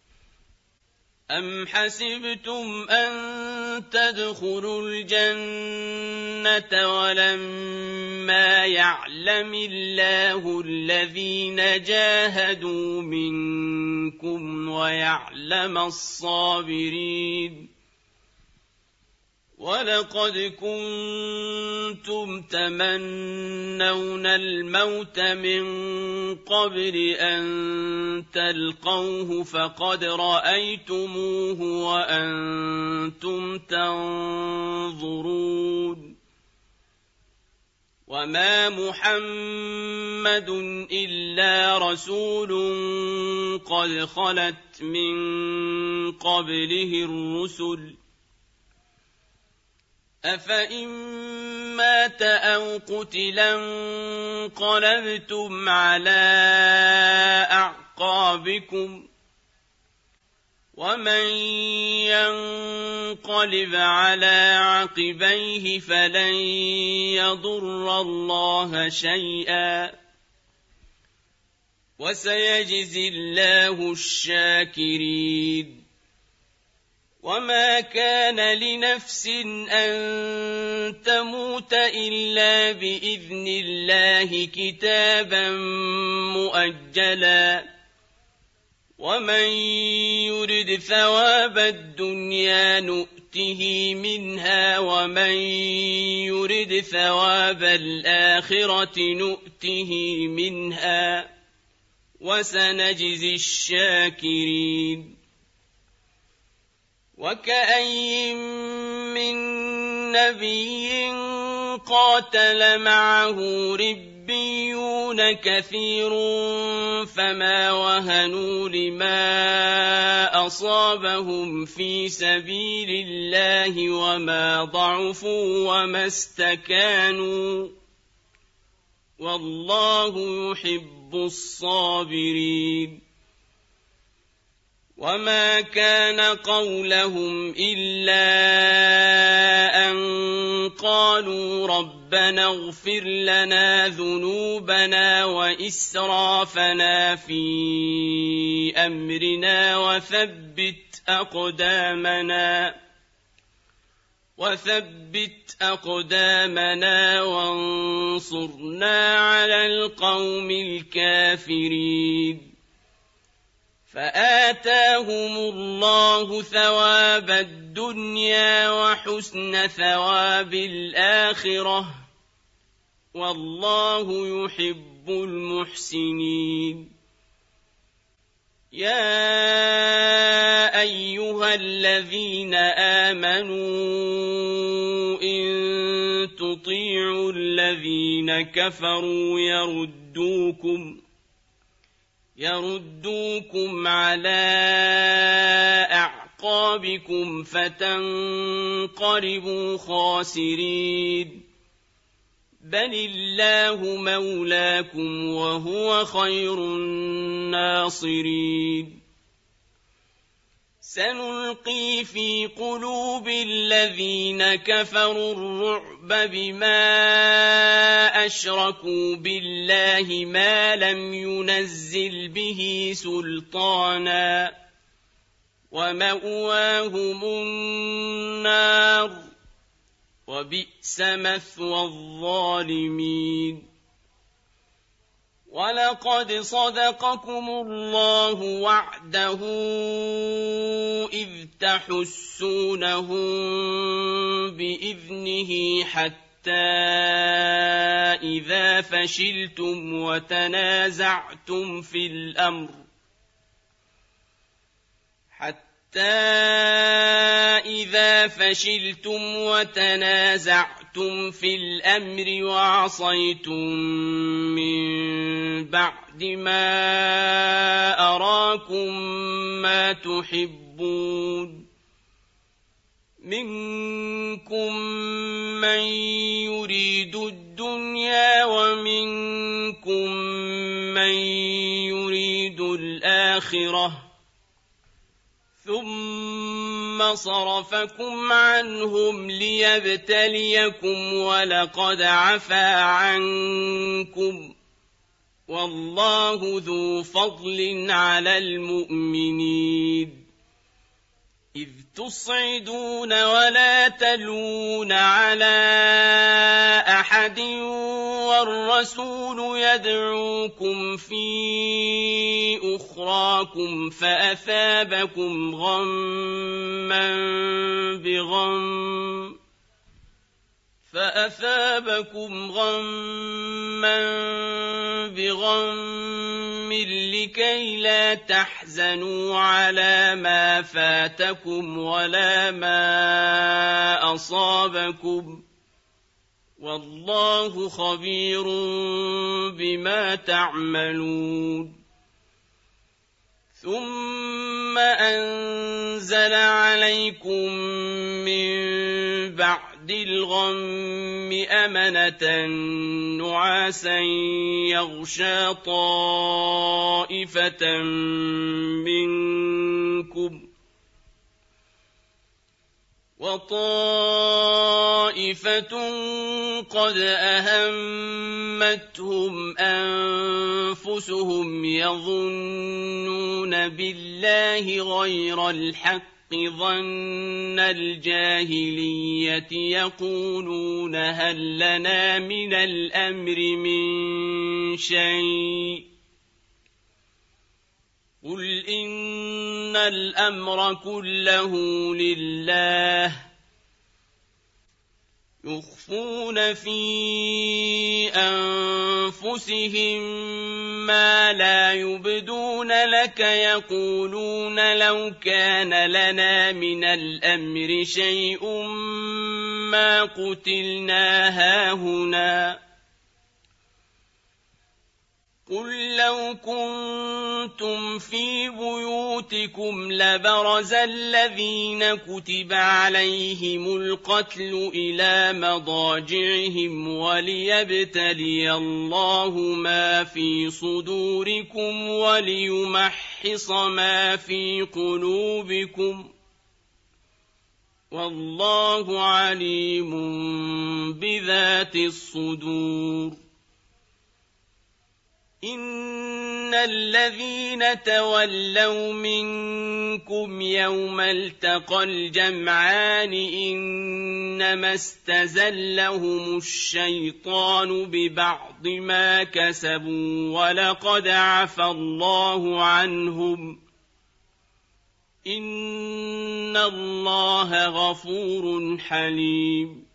[SPEAKER 1] أم حسبتم أن تدخلوا الجنة ولما يعلم الله الذين جاهدوا منكم ويعلم الصابرين ولقد كنتم تمنون الموت من قبل أن تلقوه فقد رأيتموه وأنتم تنظرون وما محمد إلا رسول قد خلت من قبله الرسل أفإن مات أو قتلا انقلبتم على أعقابكم ومن ينقلب على عقبيه فلن يضر الله شيئا وسيجزي الله الشاكرين وما كان لنفس أن تموت إلا بإذن الله كتابا مؤجلا ومن يرد ثواب الدنيا نؤته منها ومن يرد ثواب الآخرة نؤته منها وسنجزي الشاكرين وكأين من نبي قاتل معه ربيون كثير فما وهنوا لما أصابهم في سبيل الله وما ضعفوا وما استكانوا والله يحب الصابرين وما كان قولهم إلا أن قالوا ربنا اغفر لنا ذنوبنا وإسرافنا في أمرنا وثبت أقدامنا وثبت أقدامنا وانصرنا على القوم الكافرين فآتاهم الله ثواب الدنيا وحسن ثواب الآخرة والله يحب المحسنين يا أيها الذين آمنوا إن تطيعوا الذين كفروا يردوكم يردوكم على أعقابكم فتنقلبوا خاسرين بل الله مولاكم وهو خير الناصرين سنلقي في قلوب الذين كفروا الرعب بما أشركوا بالله ما لم ينزل به سلطانا ومأواهم النار وبئس مثوى الظالمين ولقد صدقكم الله وعده إذ تحسونهم بإذنه حتى إذا فشلتم وتنازعتم في الأمر حتى إذا فشلتم وتنازعتم في الأمر وعصيتم من بعد ما أراكم ما تحبون منكم من يريد الدنيا ومنكم من يريد الآخرة ثم صرفكم عنهم ليبتليكم ولقد عفا عنكم والله ذو فضل على المؤمنين إذ تصعدون ولا تلوون على أحد والرسول يدعوكم في أخراكم فأثابكم غما بغم فأثابكم غما بغم لكي لا تحزنوا على ما فاتكم ولا ما أصابكم والله خبير بما تعملون ثم أنزل عليكم من بعد الغم أمنة نعاسا يغشى طائفة منكم وطائفة قد أهمتهم أنفسهم يظنون بالله غير الحق ظن الجاهلية يقولون هل لنا من الأمر من شيء قل إن الأمر كله لله يخفون في أنفسهم ما لا يبدون لك يقولون لو كان لنا من الأمر شيء ما قتلنا هاهنا قل لو كنتم في بيوتكم لبرز الذين كتب عليهم القتل إلى مضاجعهم وليبتلي الله ما في صدوركم وليمحص ما في قلوبكم والله عليم بذات الصدور إن الذين تولوا منكم يوم التقى الجمعان إنما استزلهم الشيطان ببعض ما كسبوا ولقد عفى الله عنهم إن الله غفور حليم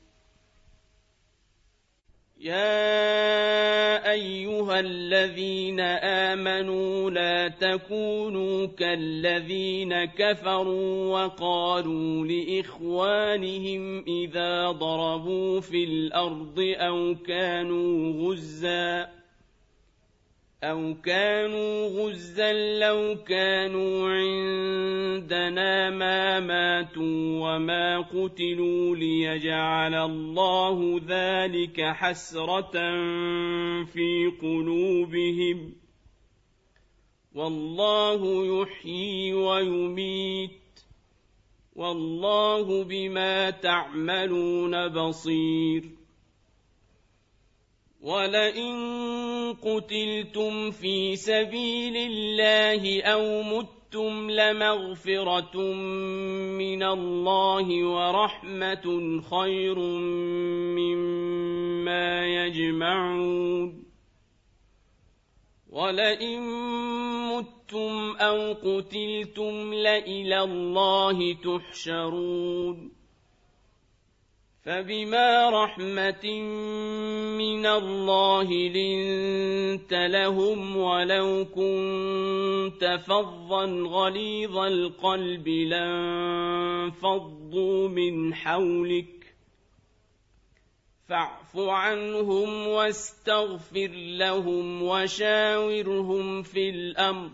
[SPEAKER 1] يا أيها الذين آمنوا لا تكونوا كالذين كفروا وقالوا لإخوانهم إذا ضربوا في الأرض أو كانوا غزاً أو كانوا غزا لو كانوا عندنا ما ماتوا وما قتلوا ليجعل الله ذلك حسرة في قلوبهم والله يحيي ويميت والله بما تعملون بصير ولئن قتلتم في سبيل الله أو متم لمغفرة من الله ورحمة خير مما يجمعون ولئن متم أو قتلتم لإلى الله تحشرون فبما رحمة من الله لنت لهم ولو كنت فظا غليظ القلب لانفضوا من حولك فاعف عنهم واستغفر لهم وشاورهم في الأمر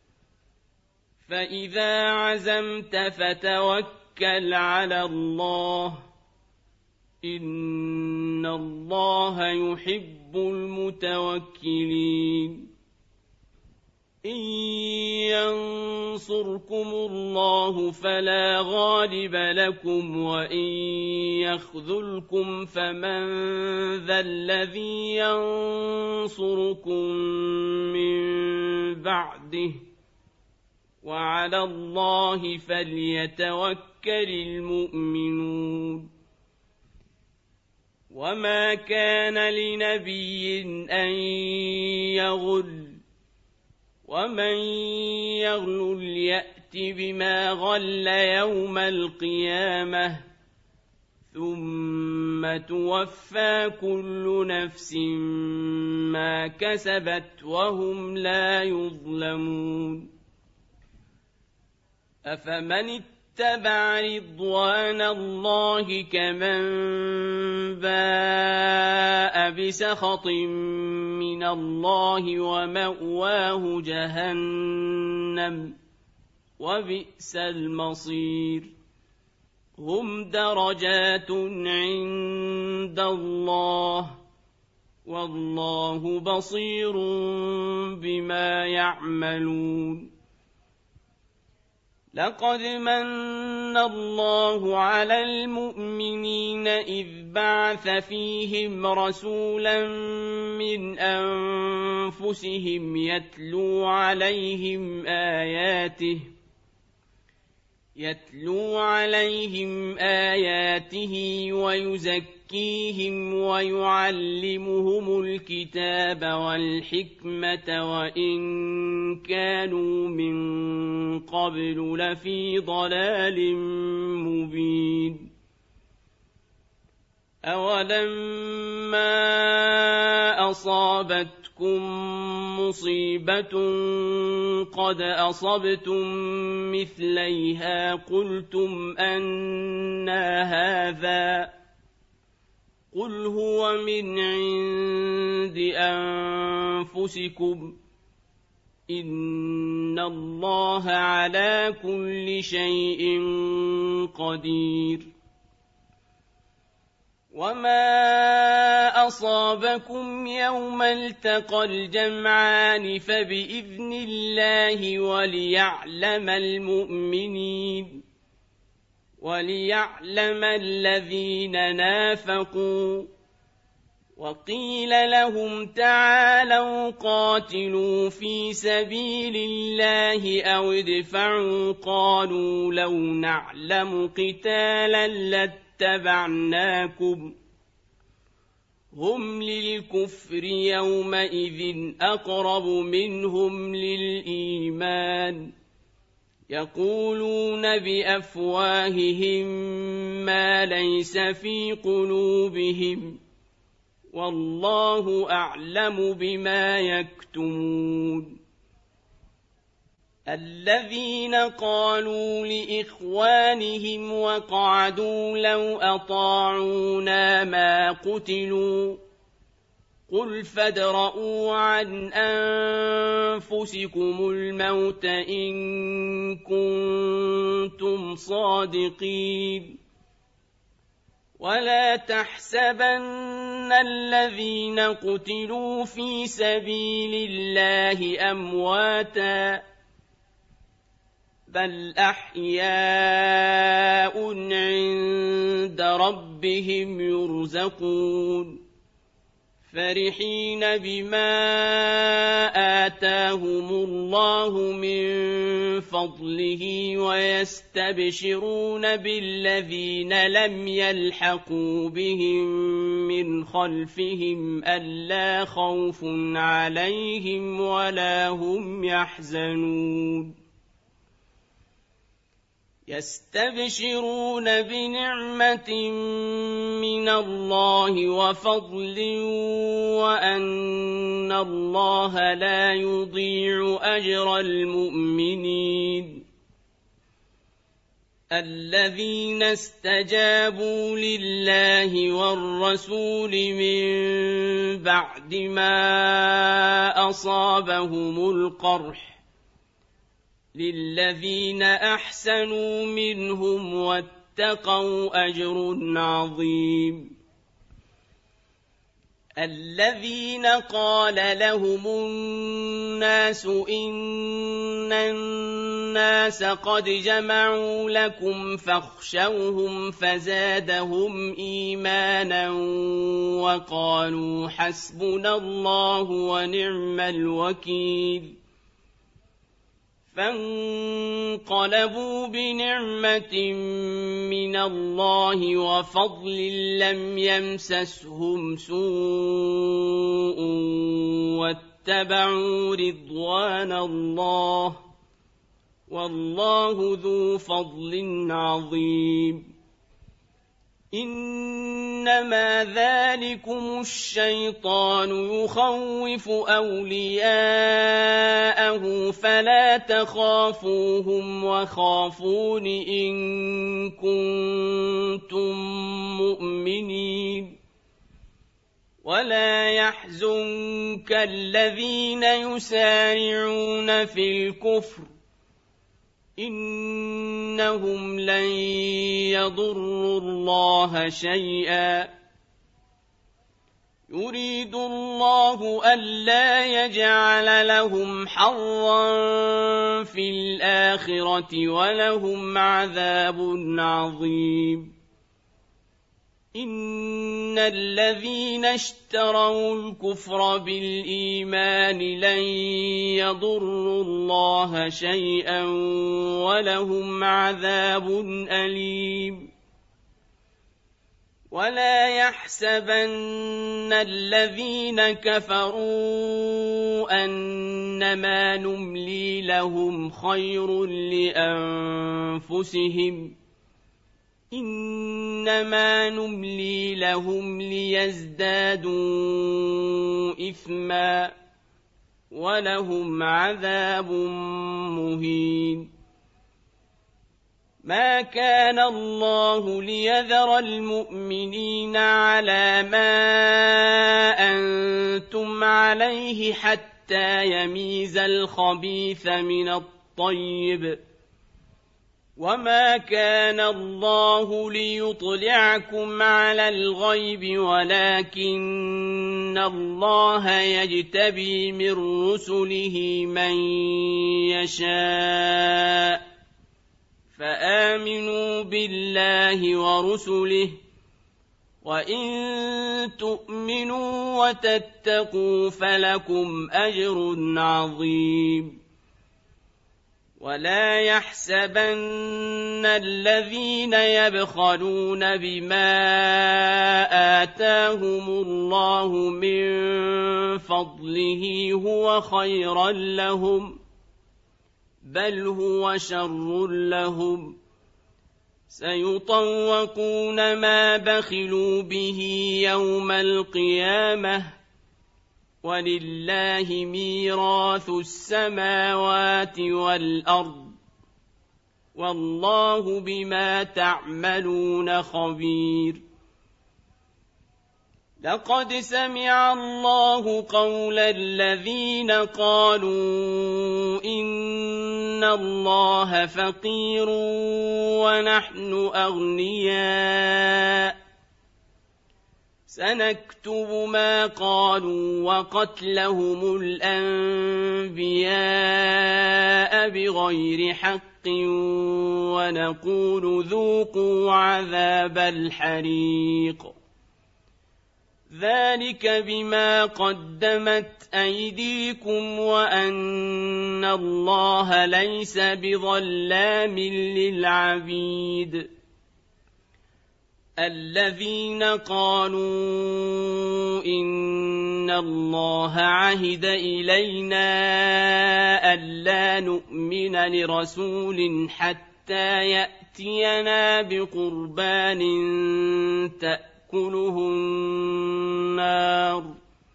[SPEAKER 1] فإذا عزمت فتوكل على الله إن الله يحب المتوكلين إن ينصركم الله فلا غالب لكم وإن يخذلكم فمن ذا الذي ينصركم من بعده وعلى الله فليتوكل المؤمنون وما كان لنبي أن يغل ومن يغل يأت بما غل يوم القيامة ثم توفى كل نفس ما كسبت وهم لا يظلمون أفمن اتبع رضوان الله كمن باء بسخط من الله ومأواه جهنم وبئس المصير هم درجات عند الله والله بصير بما يعملون لقد من الله على المؤمنين إذ بعث فيهم رسولا من أنفسهم يتلو عليهم آياته يتلو عليهم آياته ويزكيهم ويعلمهم الكتاب والحكمة وإن كانوا من قبل لفي ضلال مبين أولما أصابتكم مصيبة قد أصبتم مثليها قلتم أنى هذا قل هو من عند أنفسكم إن الله على كل شيء قدير وما أصابكم يوم التقى الجمعان فبإذن الله وليعلم المؤمنين وليعلم الذين نافقوا وقيل لهم تعالوا قاتلوا في سبيل الله أو ادفعوا قالوا لو نعلم قتالا لاتبعناكم هم للكفر يومئذ أقرب منهم للإيمان يقولون بأفواههم ما ليس في قلوبهم والله أعلم بما يكتمون الذين قالوا لإخوانهم وقعدوا لو أطاعونا ما قتلوا قل فادرءوا عن أنفسكم الموت إن كنتم صادقين ولا تحسبن الذين قتلوا في سبيل الله أمواتا بل أحياء عند ربهم يرزقون فرحين بما آتاهم الله من فضله ويستبشرون بالذين لم يلحقوا بهم من خلفهم ألا خوف عليهم ولا هم يحزنون يستبشرون بنعمة من الله وفضل وأن الله لا يضيع أجر المؤمنين الذين استجابوا لله والرسول من بعد ما أصابهم القرح للذين أحسنوا منهم واتقوا أجر عظيم الذين قال لهم الناس إن الناس قد جمعوا لكم فاخشوهم فزادهم إيمانا وقالوا حسبنا الله ونعم الوكيل فانقلبوا بنعمة من الله وفضل لم يمسسهم سوء واتبعوا رضوان الله والله ذو فضل عظيم إنما ذلكم الشيطان يخوف أولياءه فلا تخافوهم وخافون إن كنتم مؤمنين ولا يحزنك الذين يسارعون في الكفر إنهم لن يضروا الله شيئا يريد الله ألا يجعل لهم حظا في الآخرة ولهم عذاب عظيم إن الذين اشتروا الكفر بالإيمان لن يضروا الله شيئا ولهم عذاب أليم ولا يحسبن الذين كفروا أنما نملي لهم خير لأنفسهم إنما نملي لهم ليزدادوا إثما ولهم عذاب مهين ما كان الله ليذر المؤمنين على ما أنتم عليه حتى يميز الخبيث من الطيب وما كان الله ليطلعكم على الغيب ولكن الله يجتبي من رسله من يشاء فآمنوا بالله ورسله وإن تؤمنوا وتتقوا فلكم أجر عظيم ولا يحسبن الذين يبخلون بما آتاهم الله من فضله هو خيرا لهم بل هو شر لهم سيطوقون ما بخلوا به يوم القيامة ولله ميراث السماوات والأرض والله بما تعملون خبير لقد سمع الله قول الذين قالوا إن الله فقير ونحن أغنياء سنكتب ما قالوا وقتلهم الأنبياء بغير حق ونقول ذوقوا عذاب الحريق ذلك بما قدمت أيديكم وأن الله ليس بظلام للعبيد الذين قالوا إن الله عهد إلينا ألا نؤمن لرسول حتى يأتينا بقربان تأكله النار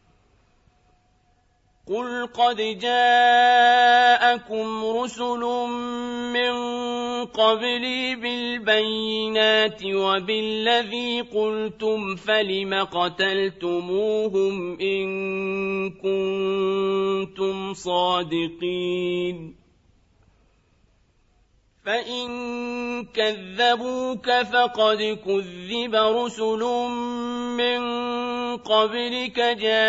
[SPEAKER 1] قل قد جاءكم رسل من قبلي بالبينات وبالذي قلتم فلم قتلتموهم إن كنتم صادقين فإن كذبوك فقد كذب رسل من قبلك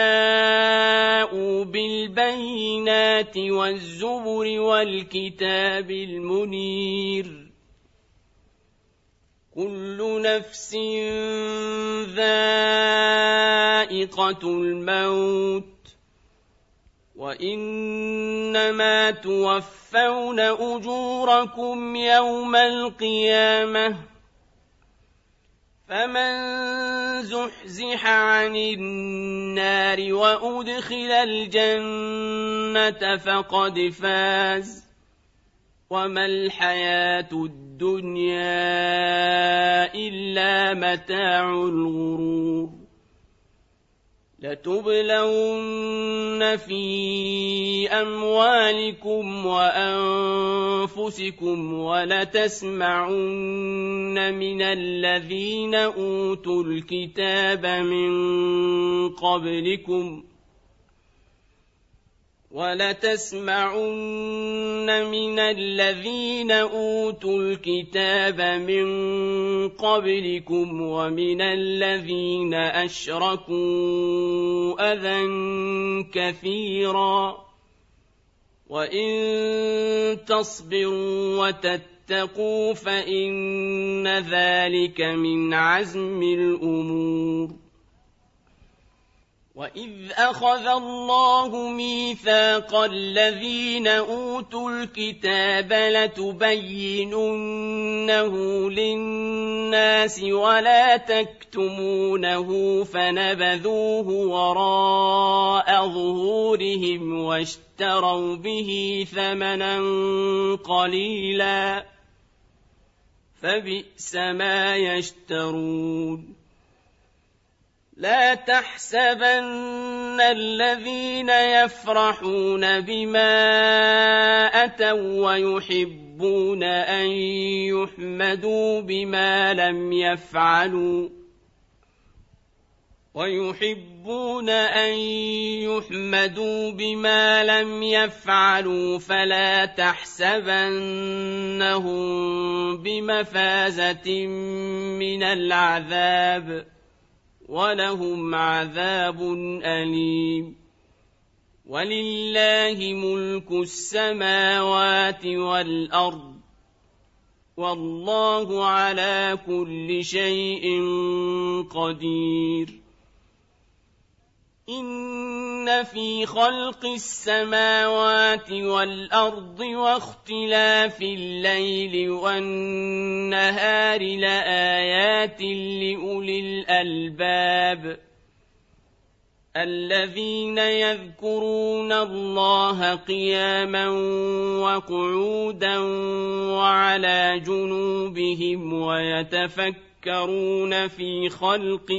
[SPEAKER 1] جاءوا بالبينات والزبر والكتاب المنير كل نفس ذائقة الموت وإنما توفون أجوركم يوم القيامة فمن زحزح عن النار وأدخل الجنة فقد فاز وما الحياة الدنيا إلا متاع الغرور لتبلون في أموالكم وأنفسكم ولتسمعن من الذين أوتوا الكتاب من قبلكم ولتسمعن من الذين أوتوا الكتاب من قبلكم ومن الذين أشركوا أذى كثيرا وإن تصبروا وتتقوا فإن ذلك من عزم الأمور وإذ أخذ الله ميثاق الذين أوتوا الكتاب لتبيننه للناس ولا تكتمونه فنبذوه وراء ظهورهم واشتروا به ثمنا قليلا فبئس ما يشترون لا تحسبن الذين يفرحون بما أتوا ويحبون أن يحمدوا بما لم يفعلوا ويحبون أن يحمدوا بما لم يفعلوا فلا تحسبنهم بمفازة من العذاب ولهم عذاب أليم ولله ملك السماوات والأرض والله على كل شيء قدير إن في خلق السماوات والأرض واختلاف الليل والنهار لآيات لأولي الألباب الذين يذكرون الله قياما وقعودا وعلى جنوبهم ويتفكرون يتفكرون في خلق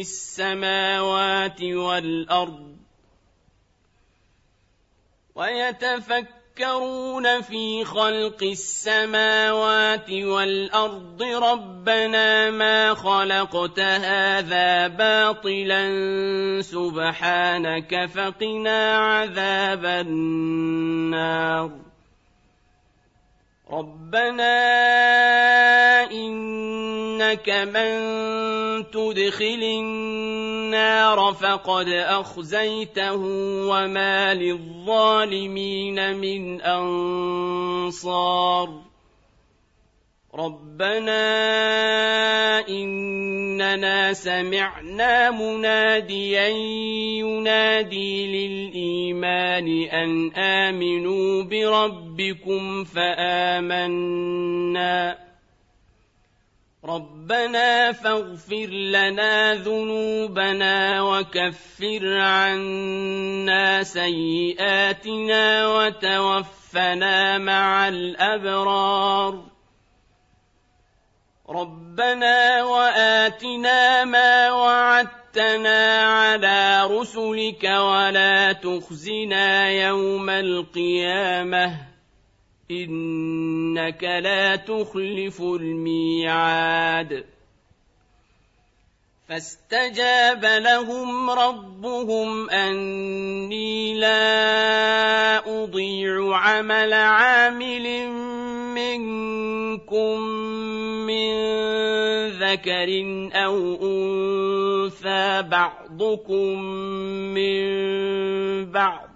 [SPEAKER 1] السماوات والأرض ويتفكرون يتفكرون في خلق السماوات والأرض ربنا ما خلقت هذا باطلا سبحانك فقنا عذاب النار ربنا إنك من تدخل النار فقد أخزيته وما للظالمين من أنصار ربنا إننا سمعنا مناديا ينادي للإيمان أن آمنوا بربكم فآمنا ربنا فاغفر لنا ذنوبنا وكفر عنا سيئاتنا وتوفنا مع الأبرار ربنا وآتنا ما وعدتنا على رسلك ولا تخزنا يوم القيامة إنك لا تخلف الميعاد فاستجاب لهم ربهم أني لا أضيع عمل عامل منكم من ذكر أو أنثى بعضكم من بعض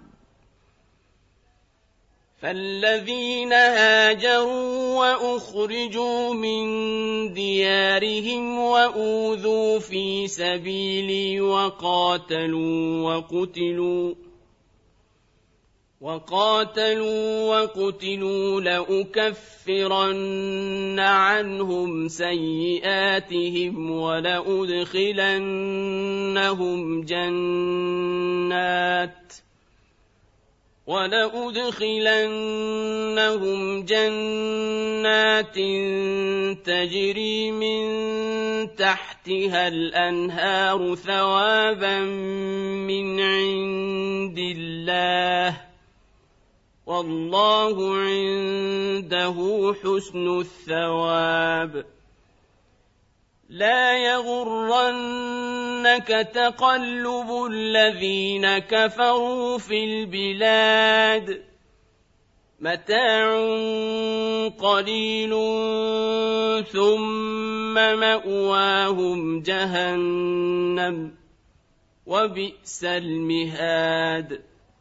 [SPEAKER 1] فالذين هاجروا وأخرجوا من ديارهم وأوذوا في سبيلي وقاتلوا وقتلوا وقاتلوا وقتلوا لأكفرن عنهم سيئاتهم ولأدخلنهم جنات ولأدخلنهم جنات تجري من تحتها الأنهار ثوابا من عند الله والله عنده حسن الثواب لا يغرنك تقلب الذين كفروا في البلاد متاع قليل ثم مأواهم جهنم وبئس المهاد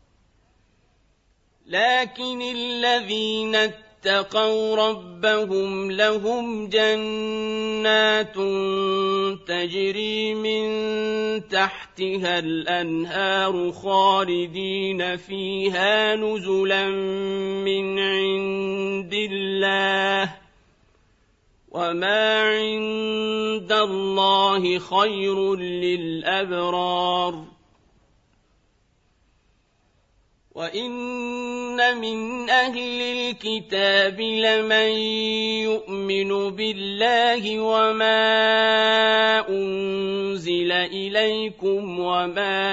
[SPEAKER 1] لكن الذين اتقوا ربهم لهم جنات تجري من تحتها الأنهار خالدين فيها نزلا من عند الله وما عند الله خير للأبرار وإن من أهل الكتاب لمن يؤمن بالله وما أنزل إليكم وما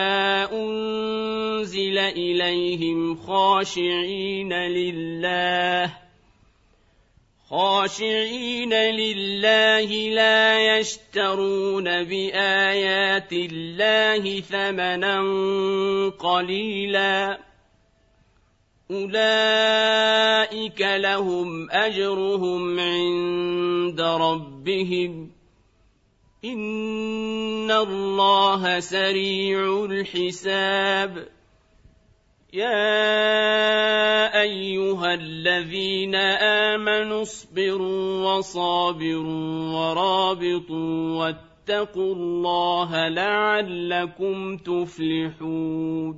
[SPEAKER 1] أنزل إليهم خاشعين لله خاشعين لله لا يشترون بآيات الله ثمنا قليلا أولئك لهم أجرهم عند ربهم إن الله سريع الحساب يا أيها الذين آمنوا اصبروا وصابروا ورابطوا واتقوا الله لعلكم تفلحون